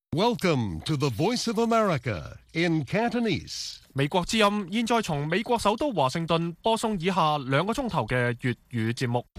Welcome to the Voice of America in Cantonese. 美國之音現在從美國首都華盛頓播送以下2個鐘頭嘅粵語節目。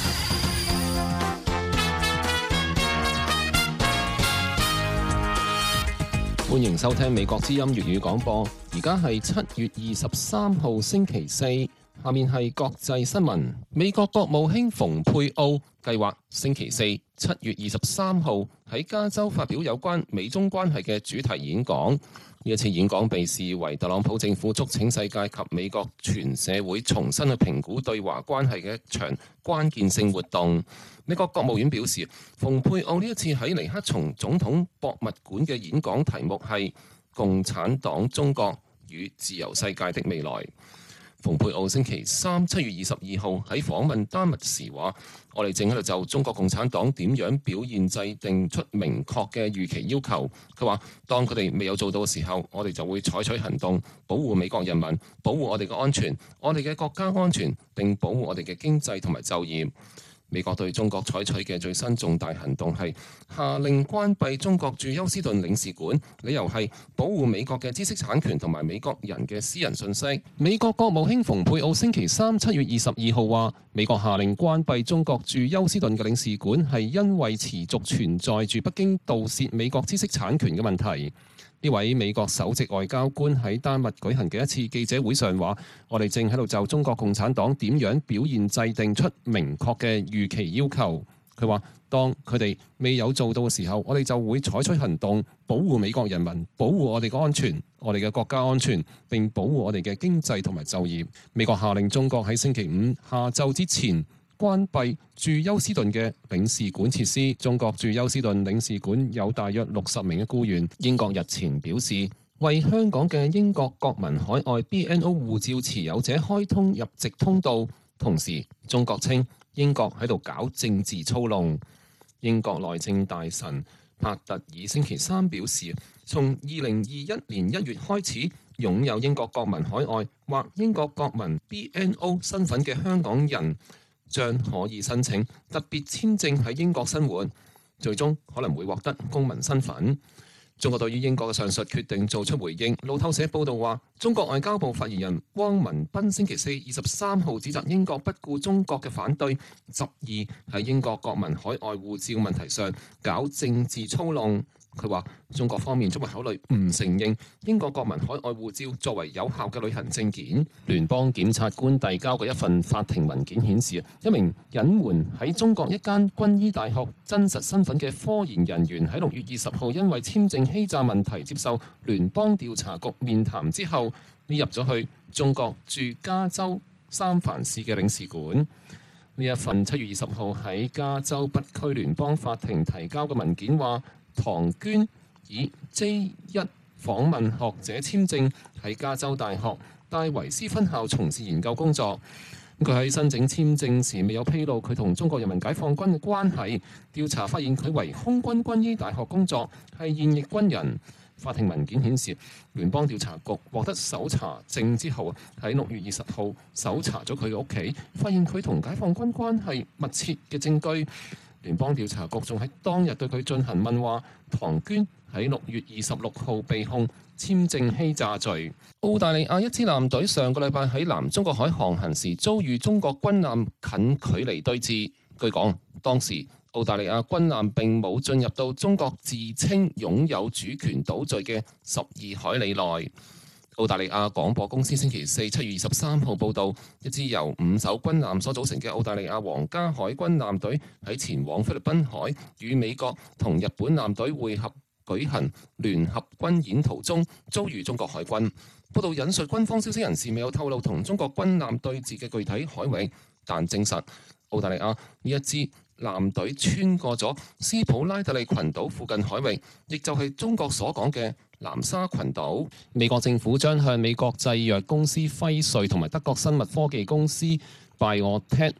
歡迎收聽美國之音粵語廣播。而家係7月23號星期四，下面係國際新聞。美國國務卿蓬佩奧計劃星期四7月23號喺加州發表有關美中關係嘅主題演講。呢一次演講被視為特朗普政府促請世界及美國全社會重新去評估對華關係嘅一場關鍵性活動。美國國務院表示，蓬佩奧呢一次喺尼克松總統博物館嘅演講題目係《共產黨中國與自由世界的未來》。蓬佩奧星期三7月22號喺訪問丹麥時話：我哋正喺度就中國共產黨點樣表現制定出明確嘅預期要求。佢話：當佢哋未有做到嘅時候，我哋就會採取行動，保護美國人民，保護我哋嘅安全，我哋嘅國家安全，並保護我哋嘅經濟同埋就業。美國對中國採取嘅最新重大行動係下令關閉中國駐休斯頓領事館，理由係保護美國嘅知識產權同埋美國人嘅私人信息。美國國務卿蓬佩奧星期三7月22號話，美國下令關閉中國駐休斯頓嘅領事館係因為持續存在住北京盜竊美國知識產權嘅問題。呢位美國首席外交官喺丹麥舉行嘅一次記者會上話：我哋正喺度就中國共產黨點樣表現制定出明確嘅預期要求。佢話：當佢哋未有做到嘅時候，我哋就會採取行動，保護美國人民，保護我哋嘅安全，我哋嘅國家安全，並保護我哋嘅經濟同埋就業。美國下令中國喺星期五下晝之前關閉駐休斯頓嘅領事館設施。中國駐休斯頓領事館有大約60名嘅僱員。英國日前表示，為香港嘅英國國民海外 BNO 護照持有者開通入籍通道。同時，中國稱英國喺度搞政治操弄。英國內政大臣帕特爾星期三表示，從2021年1月開始，擁有英國國民海外或英國國民 BNO 身份嘅香港人將可以申請特別簽證喺英國生活，最終可能會獲得公民身份。中國對於英國嘅上述決定做出回應。路透社報道話，中國外交部發言人汪文斌星期四23號指責英國不顧中國嘅反對，執意喺英國國民海外護照問題上搞政治操弄。佢話：中國方面將會考慮唔承認英國國民海外護照作為有效嘅旅行證件。聯邦檢察官遞交嘅一份法庭文件顯示，一名隱瞞喺中國一間軍醫大學真實身份嘅科研人員喺6月20號因為簽證欺詐問題接受聯邦調查局面談之後，列入咗去中國駐加州三藩市嘅領事館。呢一份7月20號喺加州北區聯邦法庭提交嘅文件話，唐娟以 J1 訪問學者簽證喺加州大學戴維斯分校從事研究工作。佢喺申請簽證時未有披露佢同中國人民解放軍嘅關係。調查發現佢為空軍軍醫大學工作，係現役軍人。法庭文件顯示，聯邦調查局獲得搜查證之後，喺6月20號搜查咗佢嘅屋企，發現佢同解放軍關係密切嘅證據。聯邦調查局仲喺當日對佢進行問話。唐娟喺6月26號被控簽證欺詐罪。澳大利亞一支艦隊上個禮拜喺南中國海航行時遭遇中國軍艦近距離對峙。據講，當時澳大利亞軍艦並冇進入到中國自稱擁有主權島嶼嘅12海里內。澳大利亞廣播公司星期四7月23號報導，一支由5艘軍艦所組成嘅澳大利亞皇家海軍艦隊喺前往菲律賓海與美國同日本艦隊會合舉行聯合軍演途中遭遇中國海軍。報導引述軍方消息人士未有透露同中國軍艦對峙嘅具體海域，但證實澳大利亞呢一支艦隊穿過咗斯普拉特利群島附近海域，亦就係中國所講嘅南沙群島。美國政府將向美國製藥公司輝瑞同埋德國生物科技公司 BioNTech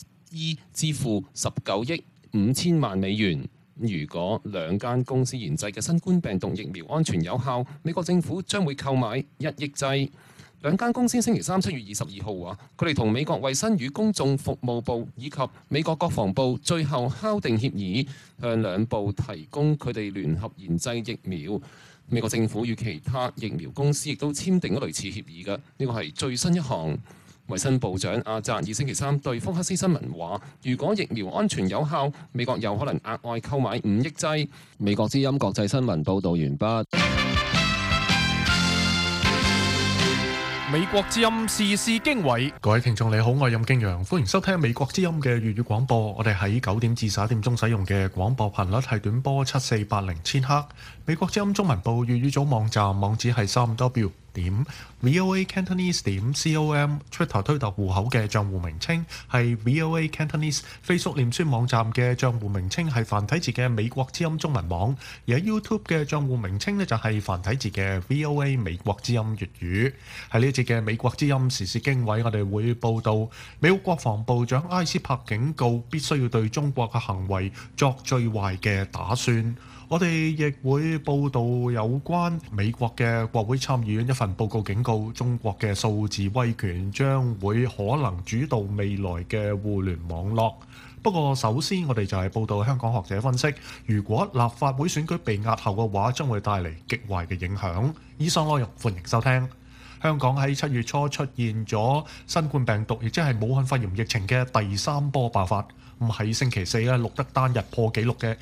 SE 支付19億5千萬美元。如果兩間公司研製嘅新冠病毒疫苗安全有效，美國政府將會購買1億劑。 兩間公司星期三7月22號話，佢哋同美國衛生與公眾服務部以及美國國防部最後敲定協議，向兩部提供佢哋聯合研製疫苗。美國政府與其他疫苗公司亦都簽訂咗類似協議嘅，呢個係最新一項。衛生部長阿扎爾星期三對福克斯新聞話，如果疫苗安全有效，美國有可能額外購買5億劑。美國之音國際新聞報導完畢。 美國之音時事經緯， 各位聽眾你好，我係任敬陽，歡迎收聽美國之音嘅粵語廣播。我哋喺9點至11點鐘使用嘅廣播頻率係短波7480千赫。美國之音中文部粵語組網站網址係3w.voacantonese.com，Twitter 推特戶口嘅帳戶名稱係 VOA Cantonese，Facebook 臉書網站嘅帳戶名稱係繁體字嘅美國之音中文網，而喺 YouTube 嘅帳戶名稱呢，就係繁體字嘅 VOA 美國之音粵語。喺呢一節嘅美國之音時事經緯，我哋會報道美國國防部長埃斯珀警告必須要對中國嘅行為作最壞嘅打算。我哋亦會報道有關美國嘅國會參議院一份報告，警告中國嘅數字威權將會可能主導未來嘅互聯網絡。不過首先我哋就係報道香港學者分析，如果立法會選舉被押後嘅話，將會帶嚟極壞嘅影響。以上內容歡迎收聽。香港喺7月初出現咗新冠病毒，亦即係武漢肺炎疫情嘅第3波爆發。咁喺星期四咧，錄得單日破紀錄嘅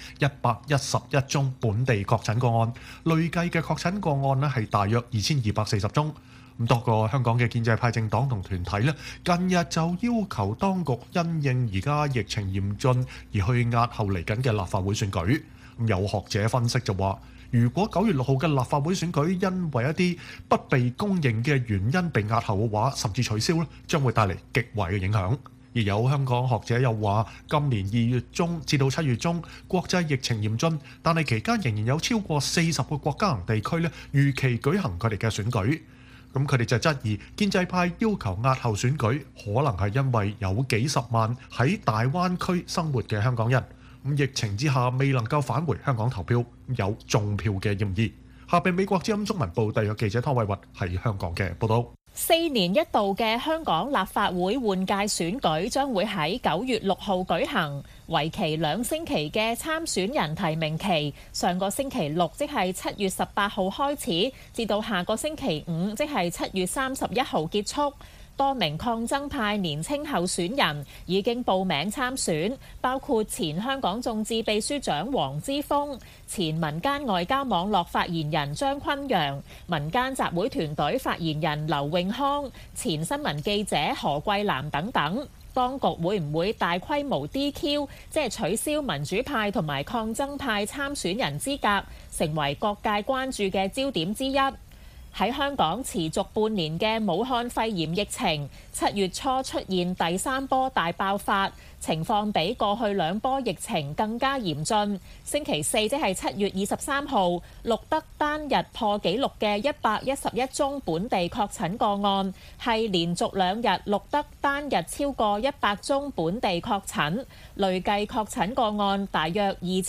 111宗本地確診個案，累計嘅確診個案咧係大約2240宗。咁多個香港嘅建制派政黨同團體咧，近日就要求當局因應而家疫情嚴峻而去押後嚟緊嘅立法會選舉。咁有學者分析就話，如果9月6號嘅立法會選舉因為一啲不被公認嘅原因被押後嘅話，甚至取消咧，將會帶嚟極壞嘅影響。而有香港學者又話，今年2月中至到7月中，國際疫情嚴峻，但係期間仍然有超過40個國家同地區咧預期舉行佢哋嘅選舉。咁佢哋就質疑建制派要求押後選舉，可能係因為有幾十萬喺大灣區生活嘅香港人，咁疫情之下未能夠返回香港投票，有中票嘅嫌疑。下邊美國之音中文部特約記者湯偉云喺香港嘅報道。 4年一度嘅香港立法會換屆選舉將會喺9月6號舉行，為期2星期嘅參選人提名期，上個星期6即係7月18號開始，至到下個星期5即係7月31號結束。多名抗爭派年青候選人已經報名參選，包括前香港眾志秘書長黃之鋒、前民間外交網絡發言人張崑陽、民間集會團隊發言人劉永康、前新聞記者何桂藍等等。當局會唔會大規模 DQ， 即係取消民主派同埋抗爭派參選人資格，成為各界關注嘅焦點之一。喺香港持續半年嘅武漢肺炎疫情，7月初出現第3波大爆發，情況比過去2波疫情更加嚴峻。星期四即係7月23號，錄得單日破紀錄嘅111宗本地確診個案，係連續2日錄得單日超過100宗本地確診，累計確診個案大約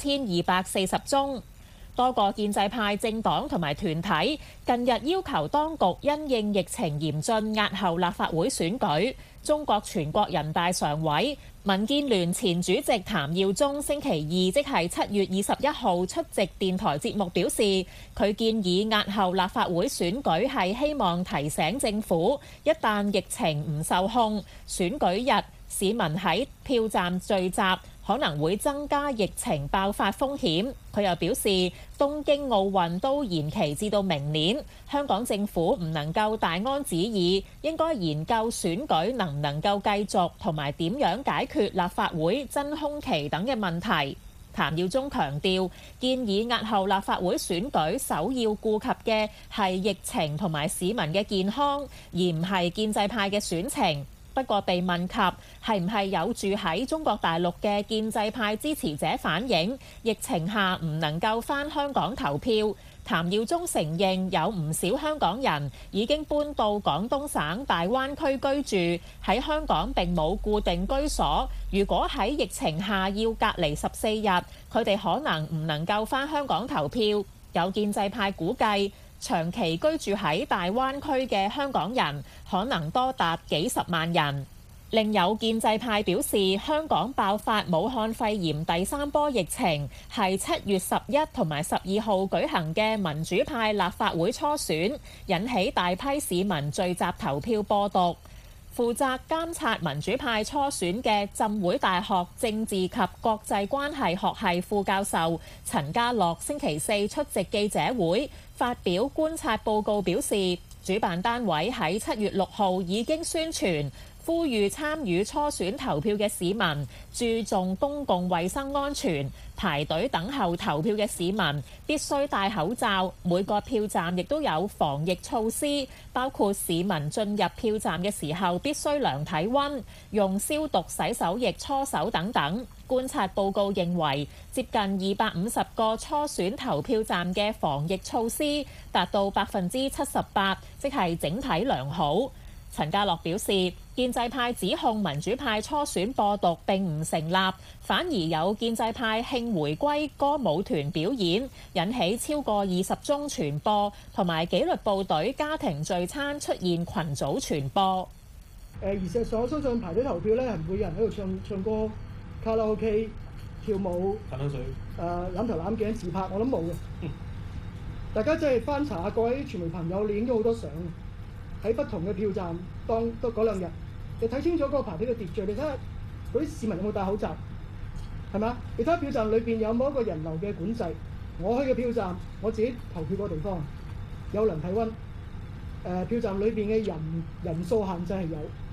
2240宗。多個建制派政黨同埋團體近日要求當局因應疫情嚴峻押後立法會選舉。中國全國人大常委、民建聯前主席譚耀宗星期二即係7月21號出席電台節目表示，佢建議押後立法會選舉係希望提醒政府，一旦疫情唔受控，選舉日市民喺票站聚集，可能會增加疫情爆發風險。佢又表示，東京奧運都延期至到明年，香港政府唔能夠大安旨意，應該研究選舉能唔能夠繼續，同埋點樣解決立法會真空期等嘅問題。譚耀宗強調，建議押後立法會選舉首要顧及嘅係疫情同埋市民嘅健康，而唔係建制派嘅選情。不過被問及係唔係有住喺中國大陸嘅建制派支持者反映，疫情下唔能夠返香港投票，譚耀宗承認有唔少香港人已經搬到廣東省大灣區居住，喺香港並冇固定居所。如果喺疫情下要隔離14日，佢哋可能唔能夠返香港投票。有建制派估計， 長期居住喺大灣區嘅香港人可能多達幾十萬人。另有建制派表示，香港爆發武漢肺炎第3波疫情係7月11同埋12號舉行嘅民主派立法會初選，引起大批市民聚集投票播獨。負責監察民主派初選嘅浸會大學政治及國際關係學系副教授陳家樂星期4出席記者會，發表觀察報告，表示主辦單位喺7月6號已經宣傳，呼籲參與初選投票嘅市民注重公共衛生安全，排隊等候投票嘅市民必須戴口罩。每個票站亦都有防疫措施，包括市民進入票站嘅時候必須量體溫、用消毒洗手液搓手等等。觀察報告認為，接近250個初選投票站嘅防疫措施達到78%，即係整體良好。陳家樂表示，建制派指控民主派初選播獨並唔成立，反而有建制派慶回歸歌舞團表演，引起超過20宗傳播，同埋紀律部隊家庭聚餐出現群組傳播。 而事實上，我相信排隊投票咧係唔會有人喺度唱歌、卡拉 OK、跳舞、 噴口水、 攬頭攬頸自拍，我諗冇嘅。大家真係翻查下各位傳媒朋友，你影咗好多相。喺不同嘅票站，當都嗰2日，你睇清楚嗰個排隊嘅秩序，你睇下嗰啲市民有冇戴口罩，係嘛？你睇下票站裏邊有冇一個人流嘅管制。我去嘅票站，我自己投票個地方有量體溫，票站裏邊嘅人數限制係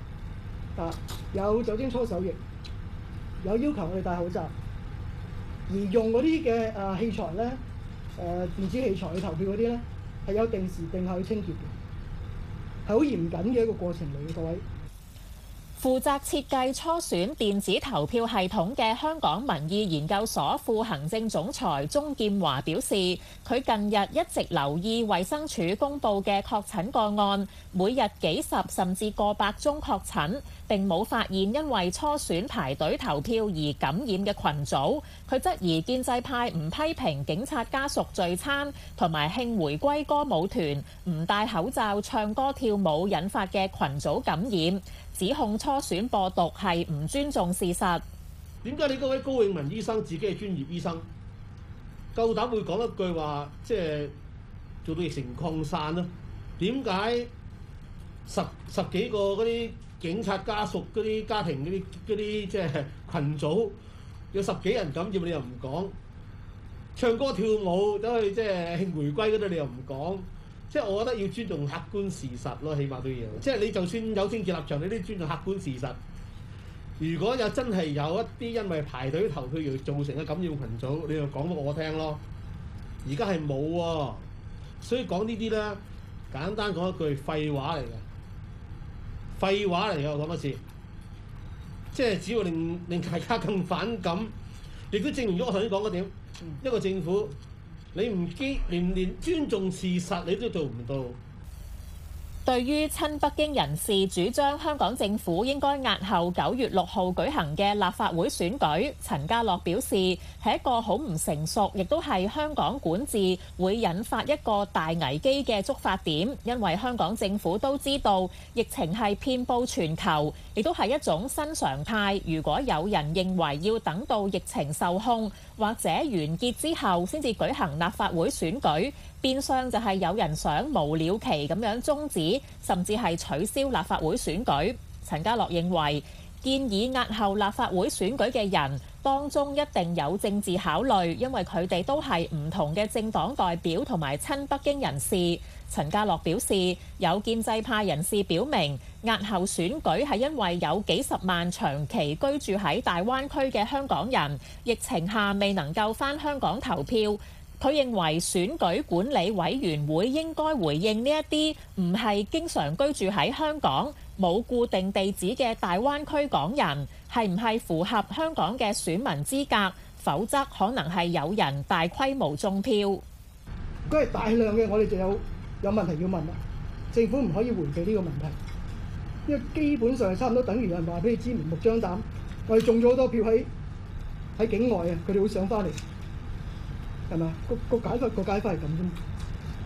有酒精搓手液，有要求我哋戴口罩，而用嗰啲嘅器材咧，電子器材去投票嗰啲咧，係有定時定候去清潔嘅。係好嚴謹嘅一個過程嚟嘅，各位。 負責設計初選電子投票系統嘅香港民意研究所副行政總裁鍾劍華表示，佢近日一直留意衛生署公佈嘅確診個案，每日幾十甚至過百宗確診，並冇發現因為初選排隊投票而感染嘅群組。佢質疑建制派唔批評警察家屬聚餐同埋慶回歸歌舞團唔戴口罩唱歌跳舞引發嘅群組感染，指控初選播獨係唔尊重事實。 點解你嗰位高永文醫生自己係專業醫生，夠膽會講一句話，即係做到疫情擴散咧？點解十幾個嗰啲警察家屬嗰啲家庭嗰啲即係群組有10幾人感染，你又唔講？唱歌跳舞走去即係慶回歸嗰度，你又唔講？即係我覺得要尊重客觀事實咯，起碼都要。即係你就算有政治立場，你都尊重客觀事實。如果有真係有一啲因為排隊投票而造成嘅感染群組，你就講俾我聽咯。而家係冇喎，所以講呢啲咧，簡單講一句廢話嚟嘅，廢話嚟嘅。我講多次，即係只要令大家更反感，亦都證明咗我頭先講嗰點，一個政府。你唔連尊重事實你都做唔到。 對於親北京人士主張香港政府應該押後9月6號舉行嘅立法會選舉，陳家樂表示係一個好唔成熟，亦都係香港管治會引發一個大危機嘅觸發點，因為香港政府都知道疫情係遍佈全球，亦都係一種新常態。如果有人認為要等到疫情受控或者完結之後先至舉行立法會選舉，變相就係有人想無了期咁樣終止，甚至係取消立法會選舉。陳家樂認為，建議押後立法會選舉嘅人當中一定有政治考慮，因為佢哋都係唔同嘅政黨代表同埋親北京人士。陳家樂表示，有建制派人士表明押後選舉係因為有幾十萬長期居住喺大灣區嘅香港人，疫情下未能夠返香港投票。佢認為選舉管理委員會應該回應呢一啲唔係經常居住喺香港、冇固定地址嘅大灣區港人係唔係符合香港嘅選民資格，否則可能係有人大規模中票。 如果係大量嘅，我哋就有問題要問啦。政府唔可以迴避呢個問題，因為基本上係差唔多等於有人話俾你知明目張膽，我哋中咗好多票喺境外啊，佢哋會上翻嚟。係咪？個解法係咁啫嘛。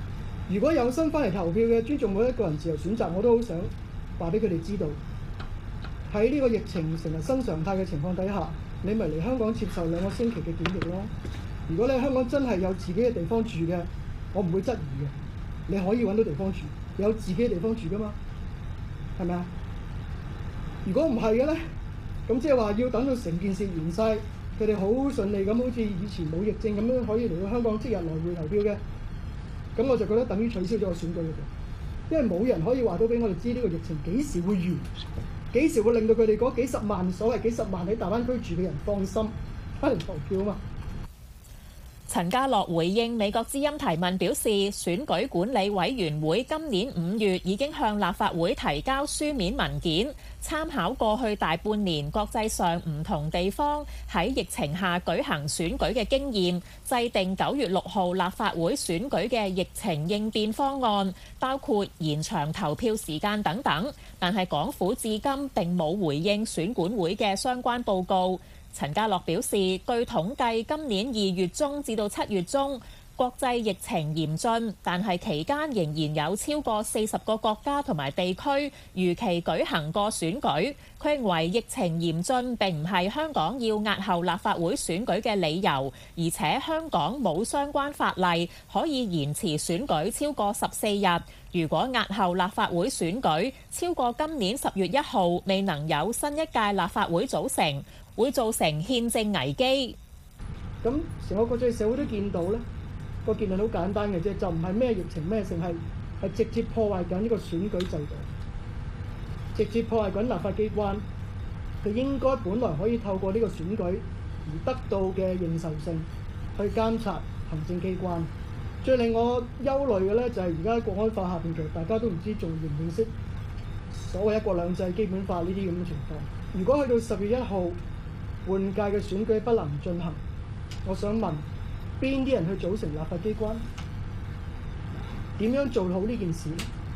如果有心翻嚟投票嘅，尊重每一個人自由選擇，我都好想話俾佢哋知道，喺呢個疫情成為新常態嘅情況底下，你咪嚟香港接受2個星期嘅檢疫咯。如果你喺香港真係有自己嘅地方住嘅，我唔會質疑嘅，你可以揾到地方住，有自己嘅地方住噶嘛，係咪啊？如果唔係嘅咧，咁即係話要等到成件事完晒，佢哋好順利咁，好似以前冇疫症咁樣可以嚟到香港即日來回投票嘅，咁我就覺得等於取消咗個選舉嘅啫，因為冇人可以話到俾我哋知呢個疫情幾時會完，幾時會令到佢哋嗰幾十萬所謂幾十萬喺大灣區住嘅人放心翻嚟投票啊嘛。 陳家樂回應美國之音提問表示，選舉管理委員會今年5月已經向立法會提交書面文件，參考過去大半年國際上唔同地方喺疫情下舉行選舉嘅經驗，制定9月6號立法會選舉嘅疫情應變方案，包括延長投票時間等等。但係港府至今並冇回應選管會嘅相關報告。陳家樂表示，據統計，今年2月中至到7月中，國際疫情嚴峻，但係期間仍然有超過40個國家同埋地區如期舉行過選舉。佢認為疫情嚴峻並唔係香港要押後立法會選舉嘅理由，而且香港冇相關法例可以延遲選舉超過14日。如果押後立法會選舉超過今年10月1號，未能有新一屆立法會組成，會造成憲政危機。 咁成個國際社會都見到咧，個結論好簡單嘅啫，就唔係咩疫情咩性，係直接破壞緊呢個選舉制度，直接破壞緊立法機關。佢應該本來可以透過呢個選舉而得到嘅認受性去監察行政機關。最令我憂慮嘅咧，就係而家國安法下邊，其實大家都唔知仲認唔認識所謂一國兩制、基本法呢啲咁嘅情況。如果去到10月1號換屆嘅選舉不能進行，我想問邊啲人去組成立法機關？點樣做好呢件事？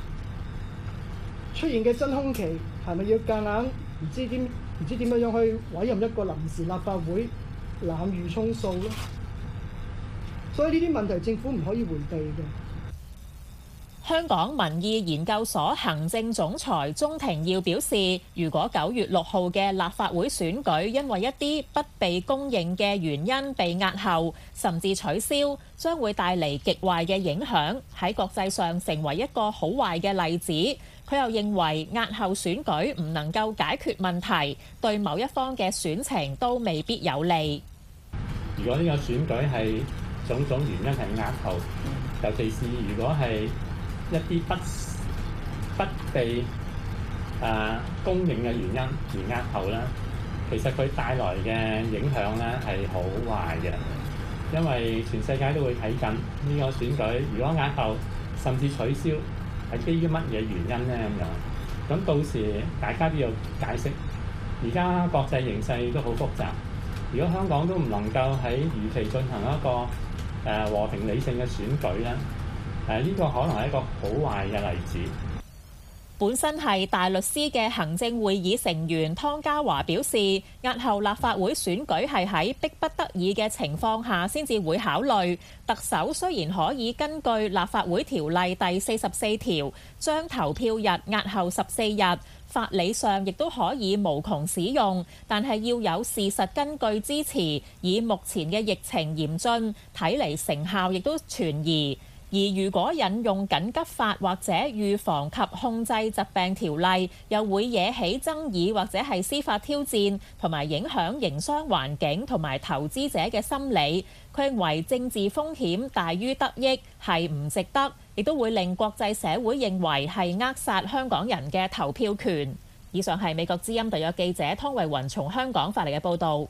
出現嘅真空期係咪要夾硬唔知點樣去委任一個臨時立法會濫竽充數咧？所以呢啲問題政府唔可以迴避嘅。 香港民意研究所行政總裁鍾庭耀表示，如果9月6號嘅立法會選舉因為一啲不被公認嘅原因被押後，甚至取消，將會帶嚟極壞嘅影響，喺國際上成為一個好壞嘅例子。佢又認為押後選舉唔能夠解決問題，對某一方嘅選情都未必有利。 如果呢個選舉係種種原因係押後，尤其是如果係一啲不被公認嘅原因而押後咧，其實佢帶來嘅影響咧係好壞嘅，因為全世界都會睇緊呢個選舉，如果押後甚至取消，係基於乜嘢原因咧咁樣？咁到時大家都要解釋。而家國際形勢都好複雜，如果香港都唔能夠喺如期進行一個和平理性嘅選舉咧，呢個可能係一個好壞嘅例子。 本身係大律師嘅行政會議成員湯家驊表示，押後立法會選舉係喺迫不得已嘅情況下先至會考慮。特首雖然可以根據立法會條例第44條將投票日押後14日，法理上亦都可以無窮使用，但係要有事實根據支持。以目前嘅疫情嚴峻，睇嚟成效亦都存疑。而如果引用緊急法或者預防及控制疾病條例，又會惹起爭議或者係司法挑戰，同埋影響營商環境同埋投資者嘅心理。佢認為政治風險大於得益，係唔值得，亦都會令國際社會認為係扼殺香港人嘅投票權。以上係美國之音特約記者湯慧雲從香港發嚟嘅報導。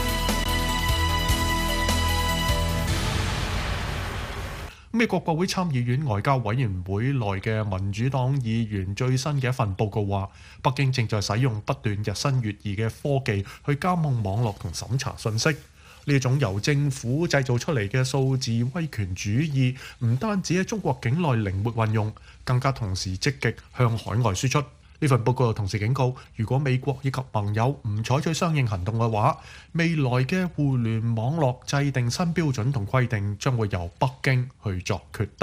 美國國會參議院外交委員會內嘅民主黨議員最新嘅一份報告話，北京正在使用不斷日新月異嘅科技去監控網絡同審查信息。呢種由政府製造出嚟嘅數字威權主義，唔單止喺中國境內靈活運用，更加同時積極向海外輸出。呢份報告同時警告，如果美國以及盟友唔採取相應行動嘅話，未來嘅互聯網絡制定新標準同規定將會由北京去作決定。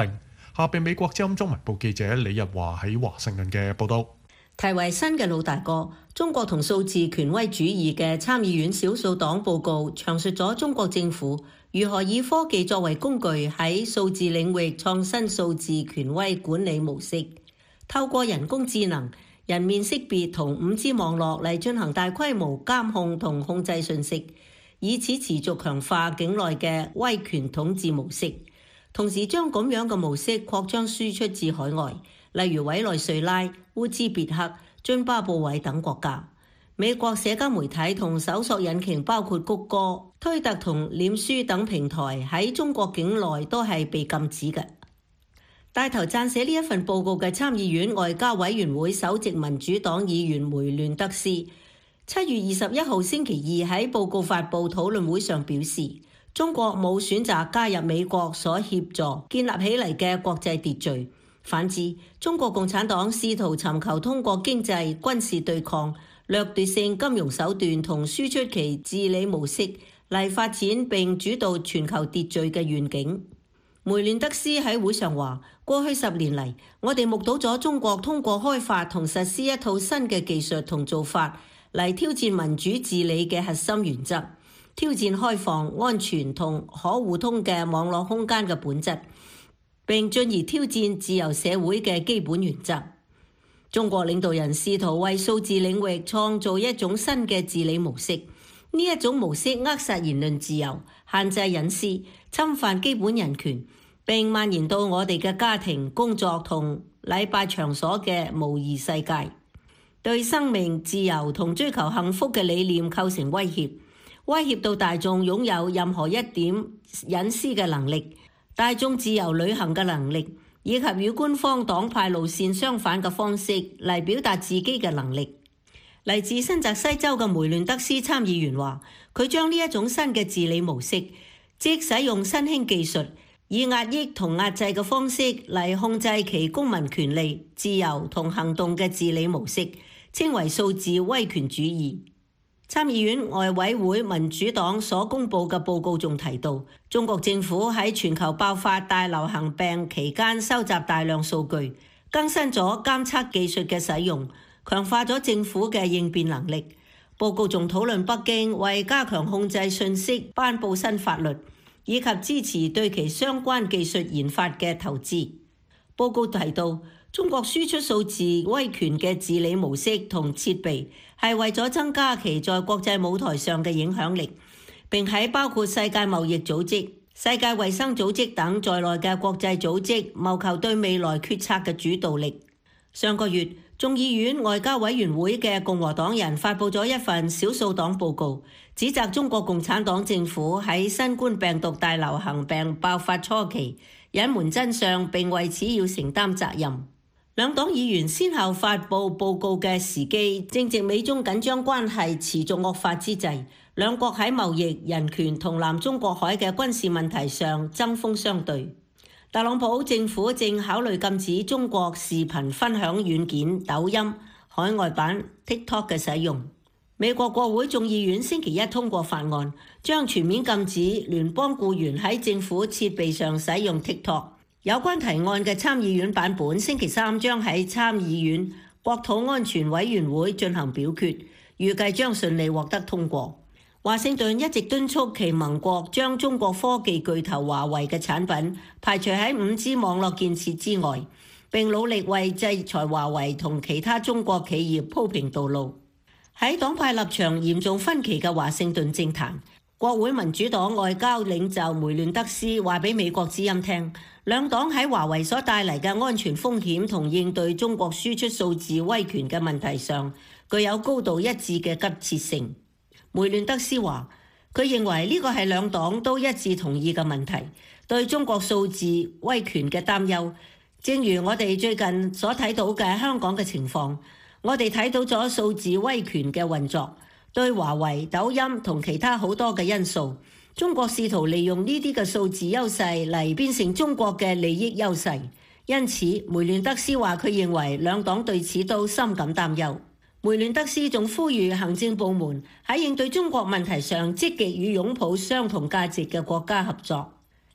下邊美國之音中文部記者李日華喺華盛頓嘅報導。 題為新嘅老大哥，中國同數字權威主義嘅參議院少數黨報告詳述咗中國政府如何以科技作為工具喺數字領域創新數字權威管理模式，透過人工智能、人面識別同5G 網絡嚟進行大規模監控同控制信息，以此持續強化境內嘅威權統治模式，同時將咁樣嘅模式擴張輸出至海外，例如委內瑞拉、烏茲別克、津巴布韋等國家。美國社交媒體同搜索引擎包括谷歌、推特同臉書等平台喺中國境內都係被禁止嘅。帶頭撰寫呢一份報告嘅參議院外交委員會首席民主黨議員梅亂德斯7月21號星期二喺報告發布討論會上表示，中國冇選擇加入美國所協助建立起嚟嘅國際秩序，反之，中國共產黨試圖尋求通過經濟、軍事對抗、掠奪性金融手段同輸出其治理模式嚟發展並主導全球秩序嘅願景。梅亂德斯喺會上話，過去10年嚟，我哋目睹咗中國通過開發同實施一套新嘅技術同做法嚟挑戰民主治理嘅核心原則，挑戰開放、安全同可互通嘅網絡空間嘅本質，並進而挑戰自由社會嘅基本原則。中國領導人試圖為數字領域創造一種新嘅治理模式，呢一種模式扼殺言論自由、限制隱私、侵犯基本人權，並蔓延到我哋嘅家庭、工作同禮拜場所嘅模擬世界，對生命、自由同追求幸福嘅理念構成威脅，威脅到大眾擁有任何一點隱私嘅能力、大眾自由旅行嘅能力，以及與官方黨派路線相反嘅方式嚟表達自己嘅能力。嚟自新澤西州嘅梅亂德斯參議員話，佢將呢一種新嘅治理模式，即使用新興技術以壓抑同壓制嘅方式嚟控制其公民權利、自由同行動嘅治理模式，稱為數字威權主義。參議院外委會民主黨所公佈嘅報告仲提到，中國政府喺全球爆發大流行病期間收集大量數據，更新咗監測技術嘅使用，強化咗政府嘅應變能力。報告仲討論北京為加強控制信息頒布新法律，以及支持對其相關技術研發嘅投資。報告提到，中國輸出數字威權嘅治理模式同設備，係為咗增加其在國際舞台上嘅影響力，並喺包括世界貿易組織、世界衛生組織等在內嘅國際組織謀求對未來決策嘅主導力。上個月，眾議院外交委員會嘅共和黨人發布咗一份少數黨報告，指責中國共產黨政府喺新冠病毒大流行病爆發初期隱瞞真相，並為此要承擔責任。兩黨議員先後發布報告嘅時機，正值美中緊張關係持續惡化之際，兩國喺貿易、人權同南中國海嘅軍事問題上針鋒相對。特朗普政府正考慮禁止中國視頻分享軟件抖音海外版 TikTok 嘅使用。美國國會眾議院星期一通過法案，將全面禁止聯邦僱員喺政府設備上使用 TikTok。有關提案嘅參議院版本星期三將喺參議院國土安全委員會進行表決，預計將順利獲得通過。華盛頓一直敦促其盟國將中國科技巨頭華為嘅產品排除喺5G 網絡建設之外，並努力為制裁華為同其他中國企業鋪平道路。喺黨派立場嚴重分歧嘅華盛頓政壇，國會民主黨外交領袖梅亂德斯話俾美國之音聽，兩黨喺華為所帶嚟嘅安全風險同應對中國輸出數字威權嘅問題上，具有高度一致嘅急切性。梅亂德斯話，佢認為呢個係兩黨都一致同意嘅問題，對中國數字威權嘅擔憂，正如我哋最近所睇到嘅香港嘅情況，我哋睇到咗數字威權嘅運作，對華為、抖音同其他好多嘅因素，中國試圖利用呢啲嘅數字優勢嚟變成中國嘅利益優勢。因此，梅亂德斯話佢認為兩黨對此都深感擔憂。梅亂德斯仲呼籲行政部門喺應對中國問題上積極與擁抱相同價值嘅國家合作。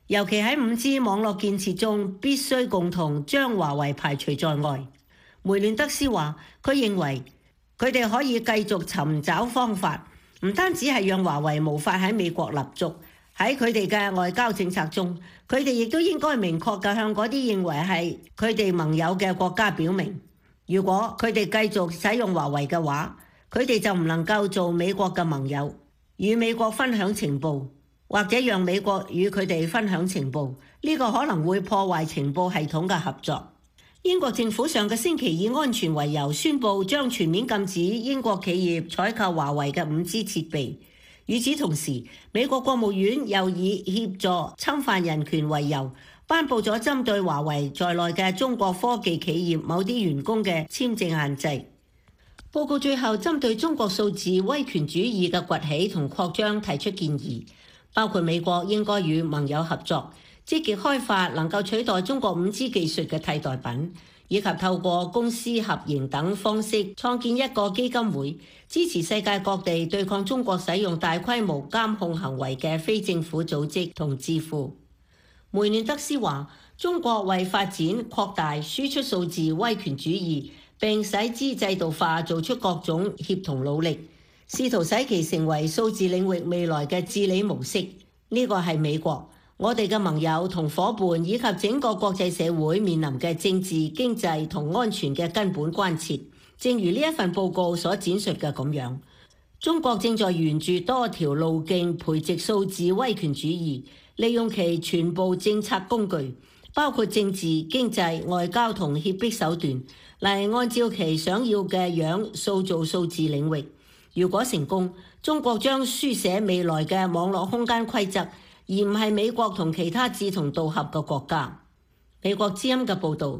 尤其喺 5G 網絡建設中，必須共同將華為排除在外。梅亂德斯話：佢認為佢哋可以繼續尋找方法，唔單止係讓華為無法喺美國立足，喺佢哋嘅外交政策中，佢哋亦都應該明確地向嗰啲認為係佢哋盟友嘅國家表明，如果佢哋繼續使用華為嘅話，佢哋就唔能夠做美國嘅盟友，與美國分享情報，或者讓美國與佢哋分享情報，呢個可能會破壞情報系統嘅合作。英國政府上個星期以安全為由宣布將全面禁止英國企業採購華為嘅 5G 設備。與此同時，美國國務院又以協助侵犯人權為由，頒布咗針對華為在內嘅中國科技企業某啲員工嘅簽證限制。報告最後針對中國數字威權主義嘅崛起同擴張提出建議，包括美國應該與盟友合作，積極開發能夠取代中國 5G 技術嘅替代品，以及透過公司合營等方式創建一個基金會，支持世界各地對抗中國使用大規模監控行為嘅非政府組織同智庫。梅亂德斯話：中國為發展擴大輸出數字威權主義並使之制度化做出各種協同努力，試圖使其成為數字領域未來嘅治理模式。呢個係美國、我哋嘅盟友同夥伴以及整個國際社會面臨嘅政治、經濟同安全嘅根本關切。正如呢一份報告所展述嘅咁樣，中國正在沿住多條路徑培植數字威權主義，利用其全部政策工具，包括政治、經濟、外交同脅迫手段，嚟按照其想要嘅樣塑造數字領域。如果成功，中國將書寫未來嘅網絡空間規則，而唔係美國同其他志同道合嘅國家。美國之音嘅報導。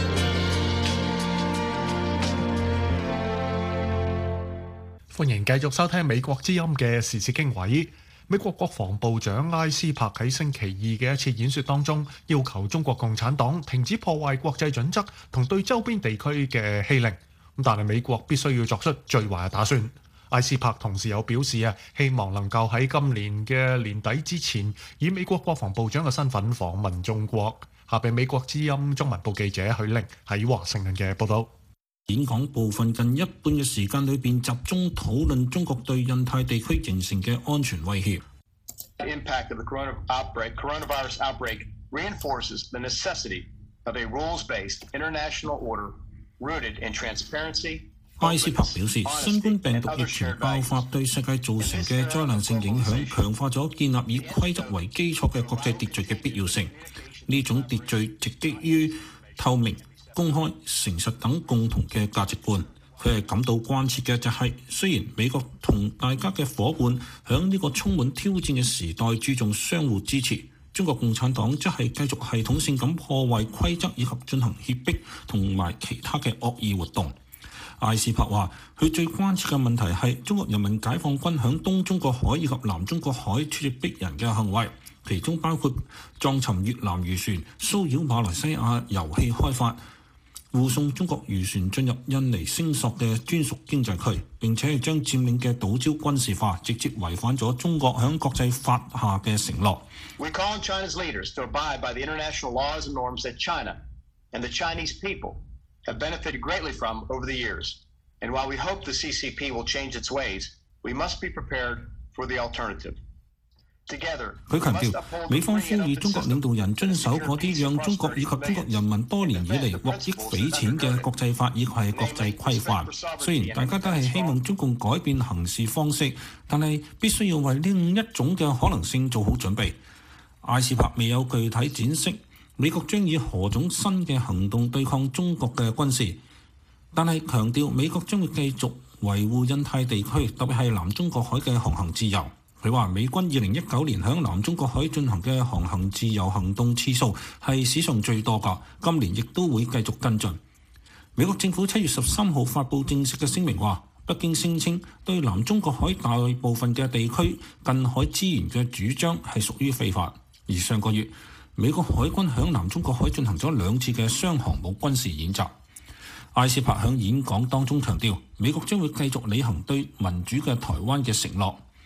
歡迎繼續收聽美國之音嘅時事經緯。美國國防部長埃斯珀喺星期二嘅一次演說當中，要求中國共產黨停止破壞國際準則同對周邊地區嘅欺凌。但係美國必須要作出最壞嘅打算。埃斯珀同時有表示希望能夠喺今年嘅年底之前，以美國國防部長嘅身份訪問中國。下俾美國之音中文部記者許玲喺華盛頓嘅報導。 演講部分近一半嘅時間裏邊集中討論中國對印太地區形成嘅安全威脅。 Impact of the coronavirus outbreak reinforces the necessity of a rules-based international order rooted in transparency. 埃斯珀表示，新冠病毒疫情爆發對世界造成嘅災難性影響，強化咗建立以規則為基礎嘅國際秩序嘅必要性。呢種秩序直基於透明、公開、誠實等共同嘅價值觀。佢係感到關切嘅就係，雖然美國同大家嘅夥伴響呢個充滿挑戰嘅時代注重相互支持，中國共產黨則係繼續系統性咁破壞規則以及進行脅迫同埋其他嘅惡意活動。埃斯珀話：佢最關切嘅問題係中國人民解放軍響東中國海以及南中國海處處逼人嘅行為，其中包括撞沉越南漁船、騷擾馬來西亞油氣開發、護送中國漁船進入印尼星索嘅專屬經濟區，並且係將佔領嘅島礁軍事化，直接違反咗中國響國際法下嘅承諾。 We call on China's leaders to abide by the international laws and norms that China and the Chinese people have benefited greatly from over the years. And while we hope the CCP will change its ways, we must be prepared for the alternative. 佢強調，美方呼籲中國領導人遵守嗰啲讓中國以及中國人民多年以嚟獲益匪淺嘅國際法以及係國際規範。雖然大家都係希望中共改變行事方式，但係必須要為另一種嘅可能性做好準備。埃斯珀未有具體展示美國將以何種新嘅行動對抗中國嘅軍事，但係強調美國將會繼續維護印太地區，特別係南中國海嘅航行自由。佢話美軍2019年響南中國海進行嘅航行自由行動次數係史上最多㗎，今年亦都會繼續跟進。美國政府7月13號發布正式嘅聲明話，北京聲稱對南中國海大部分嘅地區近海資源嘅主張係屬於非法。而上個月，美國海軍響南中國海進行咗2次嘅雙航母軍事演習。埃斯珀響演講當中強調，美國將會繼續履行對民主嘅台灣嘅承諾。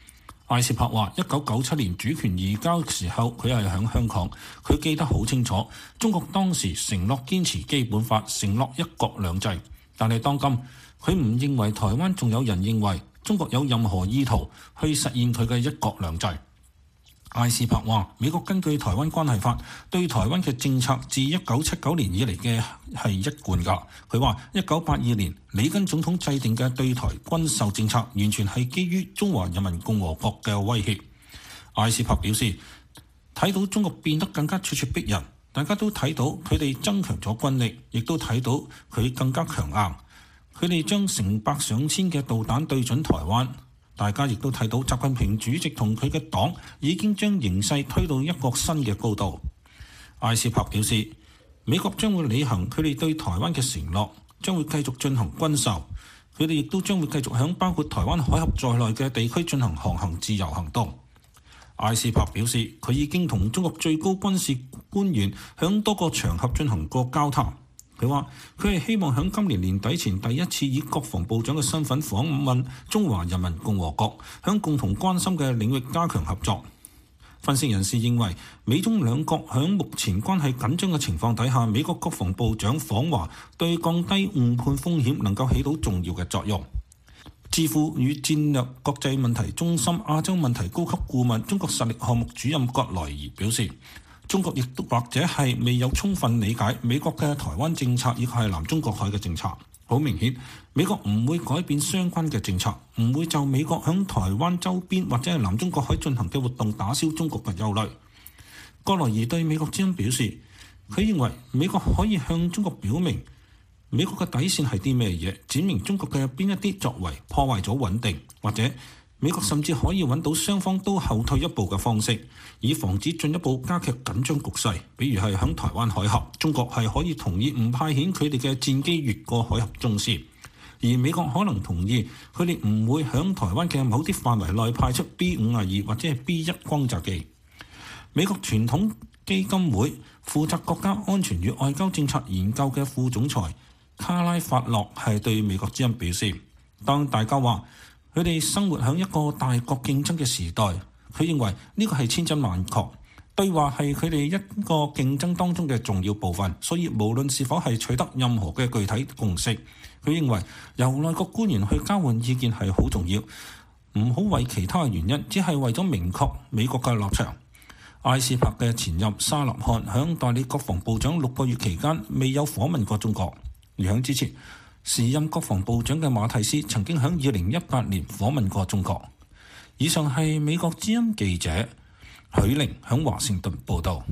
艾斯珀話：1997年主權移交時候，佢係喺香港，佢記得好清楚。中國當時承諾堅持基本法，承諾一國兩制，但係當今佢唔認為台灣仲有人認為中國有任何意圖去實現佢嘅一國兩制。艾斯珀話：美國根據台灣關係法對台灣嘅政策自1979年以嚟嘅係一貫㗎。佢話1982年里根總統制定嘅對台軍售政策完全係基於中華人民共和國嘅威脅。艾斯珀表示，睇到中國變得更加咄咄逼人，大家都睇到佢哋增強咗軍力，亦都睇到佢更加強硬。佢哋將成百上千嘅導彈對準台灣。大家亦都睇到習近平主席同佢嘅黨已經將形勢推到一個新嘅高度。艾斯珀表示，美國將會履行佢哋對台灣嘅承諾，將會繼續進行軍售。佢哋亦都將會繼續響包括台灣海峽在內嘅地區進行航行自由行動。艾斯珀表示，佢已經同中國最高軍事官員響多個場合進行過交談。佢話：佢係希望喺今年年底前第一次以國防部長嘅身份訪問中華人民共和國，喺共同關心嘅領域加強合作。分析人士認為，美中兩國喺目前關係緊張嘅情況底下，美國國防部長訪華對降低誤判風險能夠起到重要嘅作用。智庫與戰略國際問題中心亞洲問題高級顧問、中國實力項目主任葛萊儀表示，中國亦都或者係未有充分理解美國嘅台灣政策，以及係南中國海嘅政策。好明顯，美國唔會改變相關嘅政策，唔會就美國響台灣周邊或者係南中國海進行嘅活動打消中國嘅憂慮。葛萊儀對美國之音表示，佢認為美國可以向中國表明美國嘅底線係啲咩嘢，展明中國嘅邊一啲作為破壞咗穩定，或者美國甚至可以揾到雙方都後退一步嘅方式，以防止進一步加劇緊張局勢。比如係響台灣海峽，中國係可以同意唔派遣佢哋嘅戰機越過海峽中線，而美國可能同意佢哋唔會響台灣嘅某啲範圍內派出 B-52或者係 B-1轟炸機。美國傳統基金會負責國家安全與外交政策研究嘅副總裁卡拉法洛係對美國之音表示，當大家話佢哋生活喺一個大國競爭嘅時代，佢認為呢個係千真萬確，對話係佢哋一個競爭當中嘅重要部分，所以無論是否係取得任何嘅具體共識，佢認為由內閣官員去交換意見係好重要，唔好為其他嘅原因，只係為咗明確美國嘅立場。艾斯珀嘅前任沙立漢響代理國防部長6個月期間未有訪問過中國，而響之前時任國防部長嘅馬蒂斯曾經喺2018年訪問過中國。以上係美國之音記者許玲喺華盛頓報導。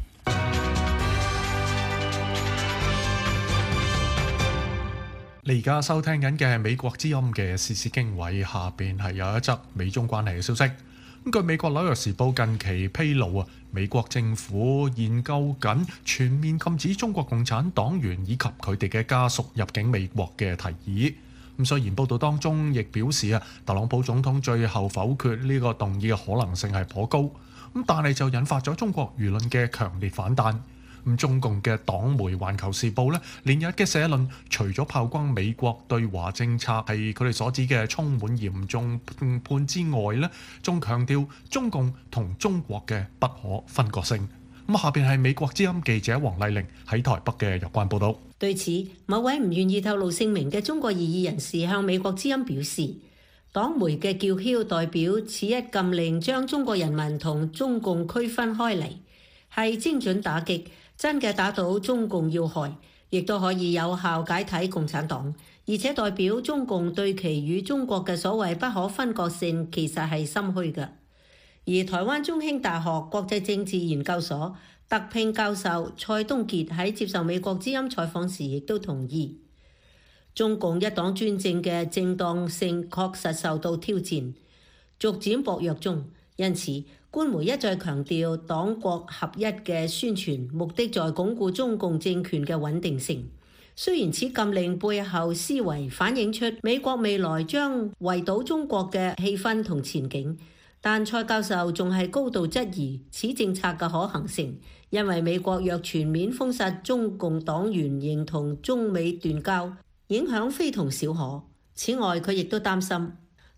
你而家收聽緊嘅係美國之音嘅時事經緯，下邊係有一則美中關係嘅消息。據美國紐約時報近期披露美國政府研究緊全面禁止中國共產黨員以及佢哋嘅家屬入境美國嘅提議。雖然報道當中亦表示特朗普總統最後否決呢個動議嘅可能性係頗高，但係就引發咗中國輿論嘅強烈反彈。中共嘅黨媒《環球時報》連日嘅社論，除咗炮轟美國對華政策係佢哋所指嘅充滿嚴重誤判之外，仲強調中共同中國嘅不可分割性。下邊係美國之音記者黃麗玲喺台北嘅有關報導。 對此，某位唔願意透露姓名嘅中國異議人士向美國之音表示，黨媒嘅叫囂代表此一禁令將中國人民同中共區分開嚟，係精準打擊，真嘅打倒中共要害，亦都可以有效解體共產黨，而且代表中共對其與中國嘅所謂不可分割性其實係心虛嘅。而台灣中興大學國際政治研究所特聘教授蔡東傑喺接受美國之音採訪時亦都同意，中共一黨專政嘅正當性確實受到挑戰，逐漸薄弱中。因此官媒一再強調黨國合一嘅宣傳，目的在鞏固中共政權嘅穩定性。雖然此禁令背後思維反映出美國未來將圍堵中國嘅氣氛同前景，但蔡教授仲係高度質疑此政策嘅可行性，因為美國若全面封殺中共黨員，認同中美斷交，影響非同小可。此外，佢亦都擔心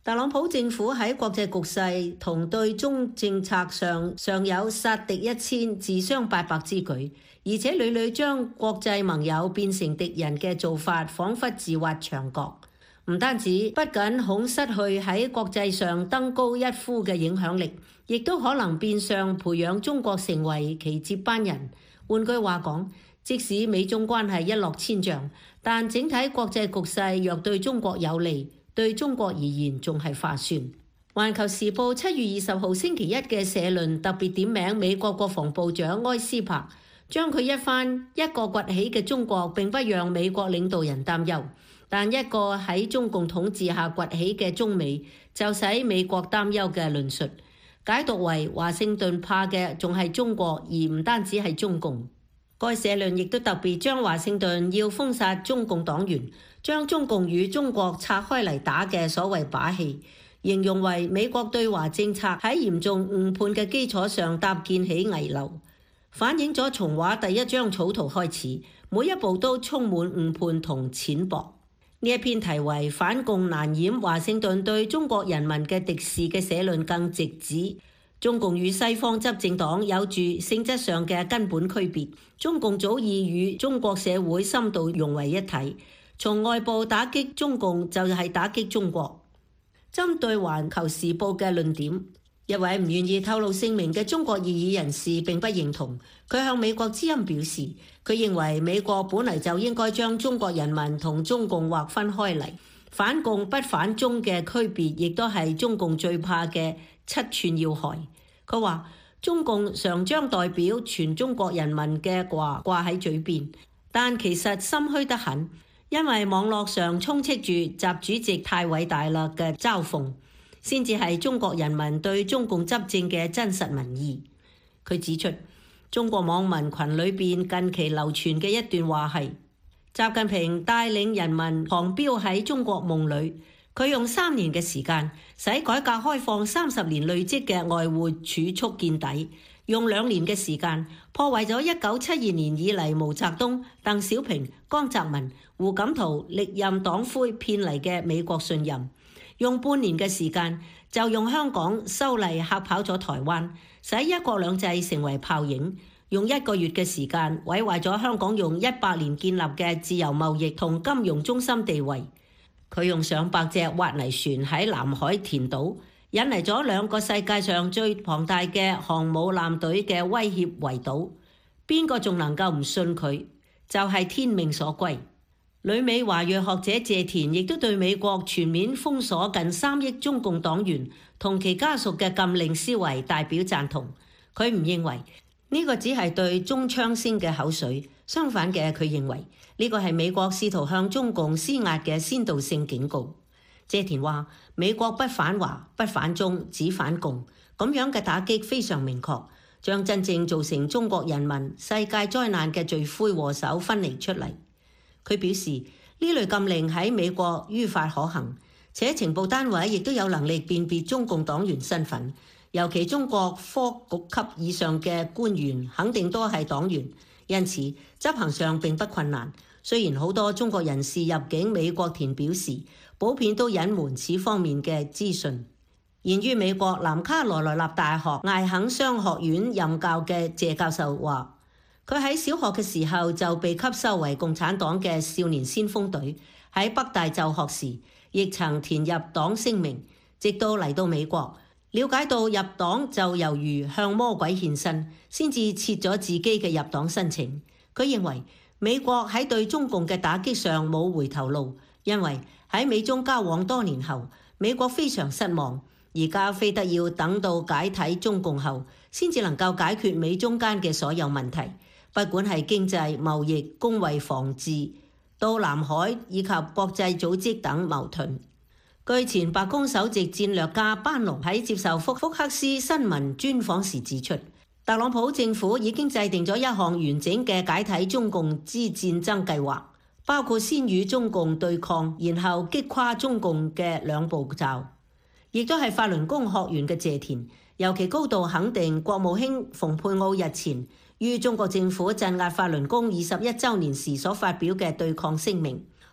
特朗普政府喺國際局勢同對中政策上尚有殺敵1,000自傷800之舉，而且屢屢將國際盟友變成敵人嘅做法，彷彿自挖牆角。唔單止不僅恐失去喺國際上登高一呼嘅影響力，亦都可能變相培養中國成為其接班人。換句話講，即使美中關係一落千丈，但整體國際局勢若對中國有利，對中國而言仲係划算。環球時報7月20號星期一嘅社論特別點名美國國防部長埃斯珀，將佢一番一個崛起嘅中國並不讓美國領導人擔憂，但一個喺中共統治下崛起嘅中美就使美國擔憂嘅論述，解讀為華盛頓怕嘅仲係中國，而唔單止係中共。該社論亦都特別將華盛頓要封殺中共黨員，將中共與中國拆開嚟打嘅所謂把戲，形容為美國對華政策喺嚴重誤判嘅基礎上搭建起危樓，反映咗從畫第一張草圖開始，每一步都充滿誤判同淺薄。呢一篇題為反共難掩華盛頓對中國人民嘅敵視嘅社論更直指，中共與西方執政黨有住性質上嘅根本區別，中共早已與中國社會深度融為一體，從外部打擊中共就係打擊中國。針對環球時報嘅論點，一位唔願意透露姓名嘅中國異議人士並不認同，佢向美國之音表示，佢認為美國本嚟就應該將中國人民同中共劃分開嚟，反共不反中嘅區別亦都係中共最怕嘅7寸要害。佢話中共常將代表全中國人民嘅話掛喺嘴邊，但其實心虛得很，因為網絡上充斥住習主席太偉大啦嘅嘲諷，先至係中國人民對中共執政嘅真實民意。佢指出，中國網民群裏邊近期流傳嘅一段話係：習近平帶領人民狂飆喺中國夢裏。佢用3年嘅時間，使改革開放30年累積嘅外匯儲蓄見底；用2年嘅時間，破壞咗1972年以嚟毛澤東、鄧小平、江澤民、胡錦濤歷任黨魁騙嚟嘅美國信任；用半年嘅時間，就用香港修例嚇跑咗台灣，使一國兩制成為泡影；用1個月嘅時間，毀壞咗香港用100年建立嘅自由貿易同金融中心地位。佢用上百隻挖泥船喺南海填島，引嚟咗2個世界上最龐大嘅航母艦隊嘅威脅圍堵。邊個仲能夠唔信佢？就係天命所歸。旅美華裔學者謝田亦都對美國全面封鎖近3億中共黨員同其家屬嘅禁令思維大表贊同。佢唔認為呢個只係對中槍先嘅口水，相反嘅，佢認為呢個係美國試圖向中共施壓嘅先導性警告。謝田話：美國不反華、不反中，只反共，咁樣嘅打擊非常明確，將真正造成中國人民世界災難嘅罪魁禍首分離出嚟。佢表示呢類禁令喺美國於法可行，且情報單位亦都有能力辨別中共黨員身份，尤其中國科局級以上嘅官員肯定都係黨員，因此執行上並不困難。雖然好多中國人士入境美國田表示，普遍都隱瞞此方面嘅資訊。現於美國南卡羅來納大學艾肯商學院任教嘅謝教授話，佢喺小學嘅時候就被吸收為共產黨嘅少年先鋒隊，喺北大就學時亦曾填入黨聲明，直到嚟到美國，了解到入黨就猶如向魔鬼獻身，先至撤咗自己嘅入黨申請。佢認為美國喺對中共嘅打擊上冇回頭路，因為喺美中交往多年後，美國非常失望，而家非得要等到解體中共後，先至能夠解決美中間嘅所有問題，不管係經濟、貿易、公衛、防治，到南海以及國際組織等矛盾。據前白宮首席戰略家班農喺接受福克斯新聞專訪時指出，特朗普政府已經制定咗一項完整嘅解體中共之戰爭計劃，包括先與中共對抗，然後擊垮中共嘅2步驟。亦都係法輪功學員嘅謝田，尤其高度肯定國務卿蓬佩奧日前於中國政府鎮壓法輪功21週年時所發表嘅對抗聲明。